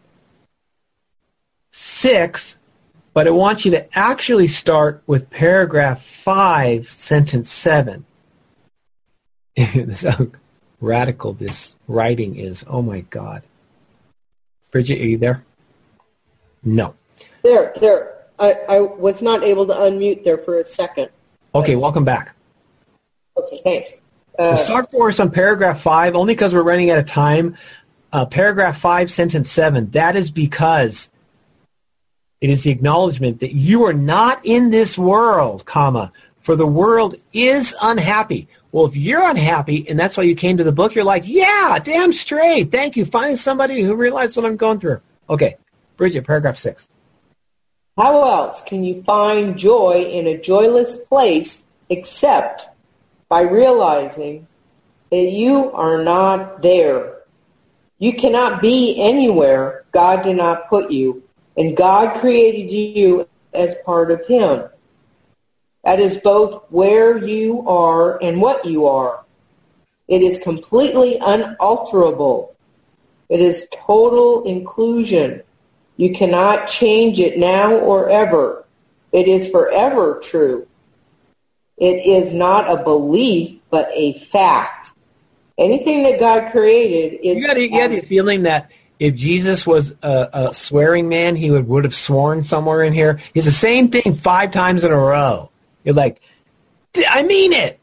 six? But I want you to actually start with paragraph five, sentence seven. That's how radical this writing is. Oh, my God. Bridget, are you there? No. There, there. I, I was not able to unmute there for a second. Okay, welcome back. Okay, thanks. Uh, so start for us on paragraph five, only because we're running out of time. Uh, paragraph five, sentence seven. That is because it is the acknowledgement that you are not in this world, comma, for the world is unhappy. Well, if you're unhappy and that's why you came to the book, you're like, yeah, damn straight. Thank you. Find somebody who realized what I'm going through. Okay. Bridget, paragraph six. How else can you find joy in a joyless place except by realizing that you are not there? You cannot be anywhere God did not put you. And God created you as part of him. That is both where you are and what you are. It is completely unalterable. It is total inclusion. You cannot change it now or ever. It is forever true. It is not a belief, but a fact. Anything that God created is... You got you got the feeling that if Jesus was a, a swearing man, he would, would have sworn somewhere in here. It's the same thing five times in a row. You're like, I mean it.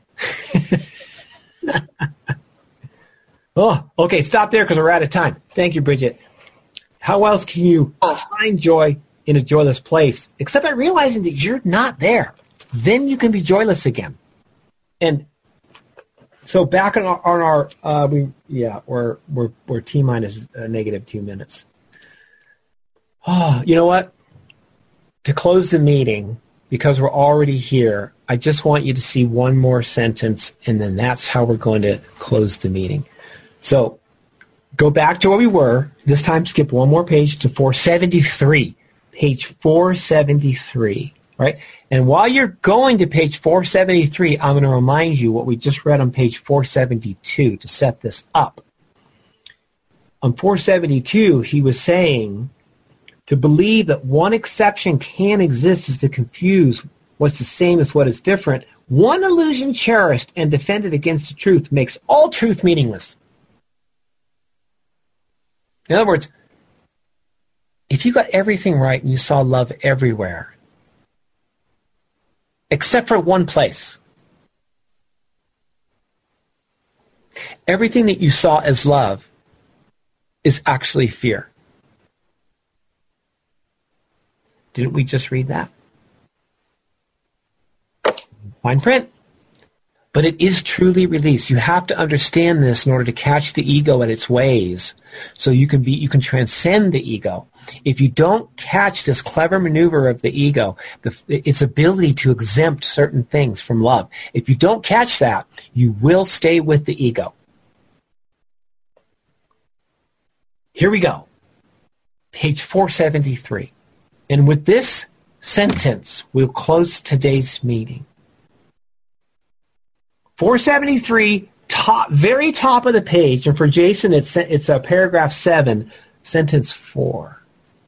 Oh, okay, stop there because we're out of time. Thank you, Bridget. How else can you find joy in a joyless place except by realizing that you're not there? Then you can be joyless again. And so back on our, on our uh, we yeah, we're we're we're T minus uh, negative two minutes. Oh, you know what? To close the meeting, because we're already here, I just want you to see one more sentence, and then that's how we're going to close the meeting. So go back to where we were. This time, skip one more page to four seventy-three. Page four seventy-three, right? And while you're going to page four seventy-three, I'm going to remind you what we just read on page four seventy-two to set this up. On four seventy-two, he was saying to believe that one exception can exist is to confuse What's the same is what is different. One illusion cherished and defended against the truth makes all truth meaningless. In other words, if you got everything right and you saw love everywhere, except for one place, everything that you saw as love is actually fear. Didn't we just read that? Fine print. But it is truly released. You have to understand this in order to catch the ego at its ways, so you can be you can transcend the ego. If you don't catch this clever maneuver of the ego, the, its ability to exempt certain things from love, if you don't catch that, you will stay with the ego. Here we go. Page four seventy-three. And with this sentence, we'll close today's meeting. four seventy-three, top, very top of the page, and for Jason, it's it's a paragraph seven, sentence four.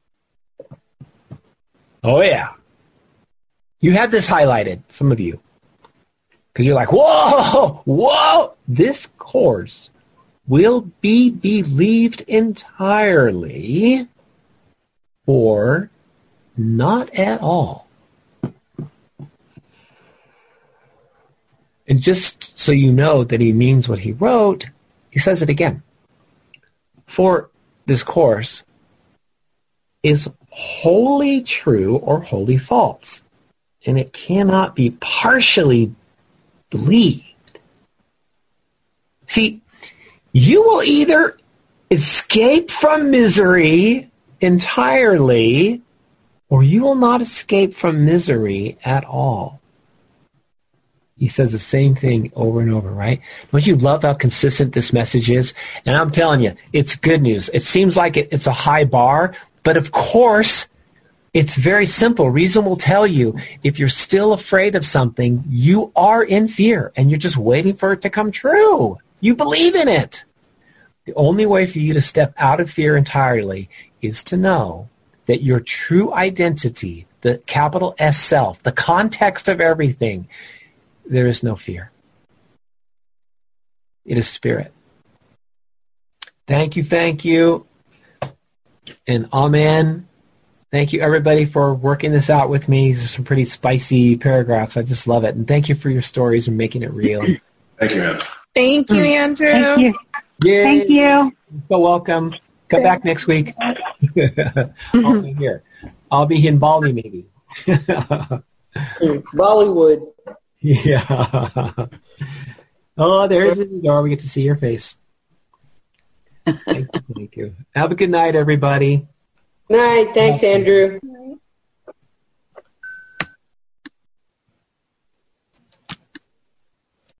Oh yeah, you had this highlighted, some of you, because you're like, whoa, whoa! This course will be believed entirely, or not at all. And just so you know that he means what he wrote, he says it again. For this course is wholly true or wholly false, and it cannot be partially believed. See, you will either escape from misery entirely, or you will not escape from misery at all. He says the same thing over and over, right? Don't you love how consistent this message is? And I'm telling you, it's good news. It seems like it, it's a high bar, but of course, it's very simple. Reason will tell you, if you're still afraid of something, you are in fear, and you're just waiting for it to come true. You believe in it. The only way for you to step out of fear entirely is to know that your true identity, the capital S self, the context of everything, there is no fear. It is spirit. Thank you, thank you, and amen. Thank you, everybody, for working this out with me. These are some pretty spicy paragraphs. I just love it. And thank you for your stories and making it real. Thank you, Andrew. Thank you, Andrew. Thank you. Yay. Thank you. You're so welcome. Come back next week. I'll be here. I'll be in Bali, maybe. Bollywood. Yeah. Oh, there's the door. We get to see your face. Thank you. Thank you. Have a good night, everybody. Night. Thanks, Andrew.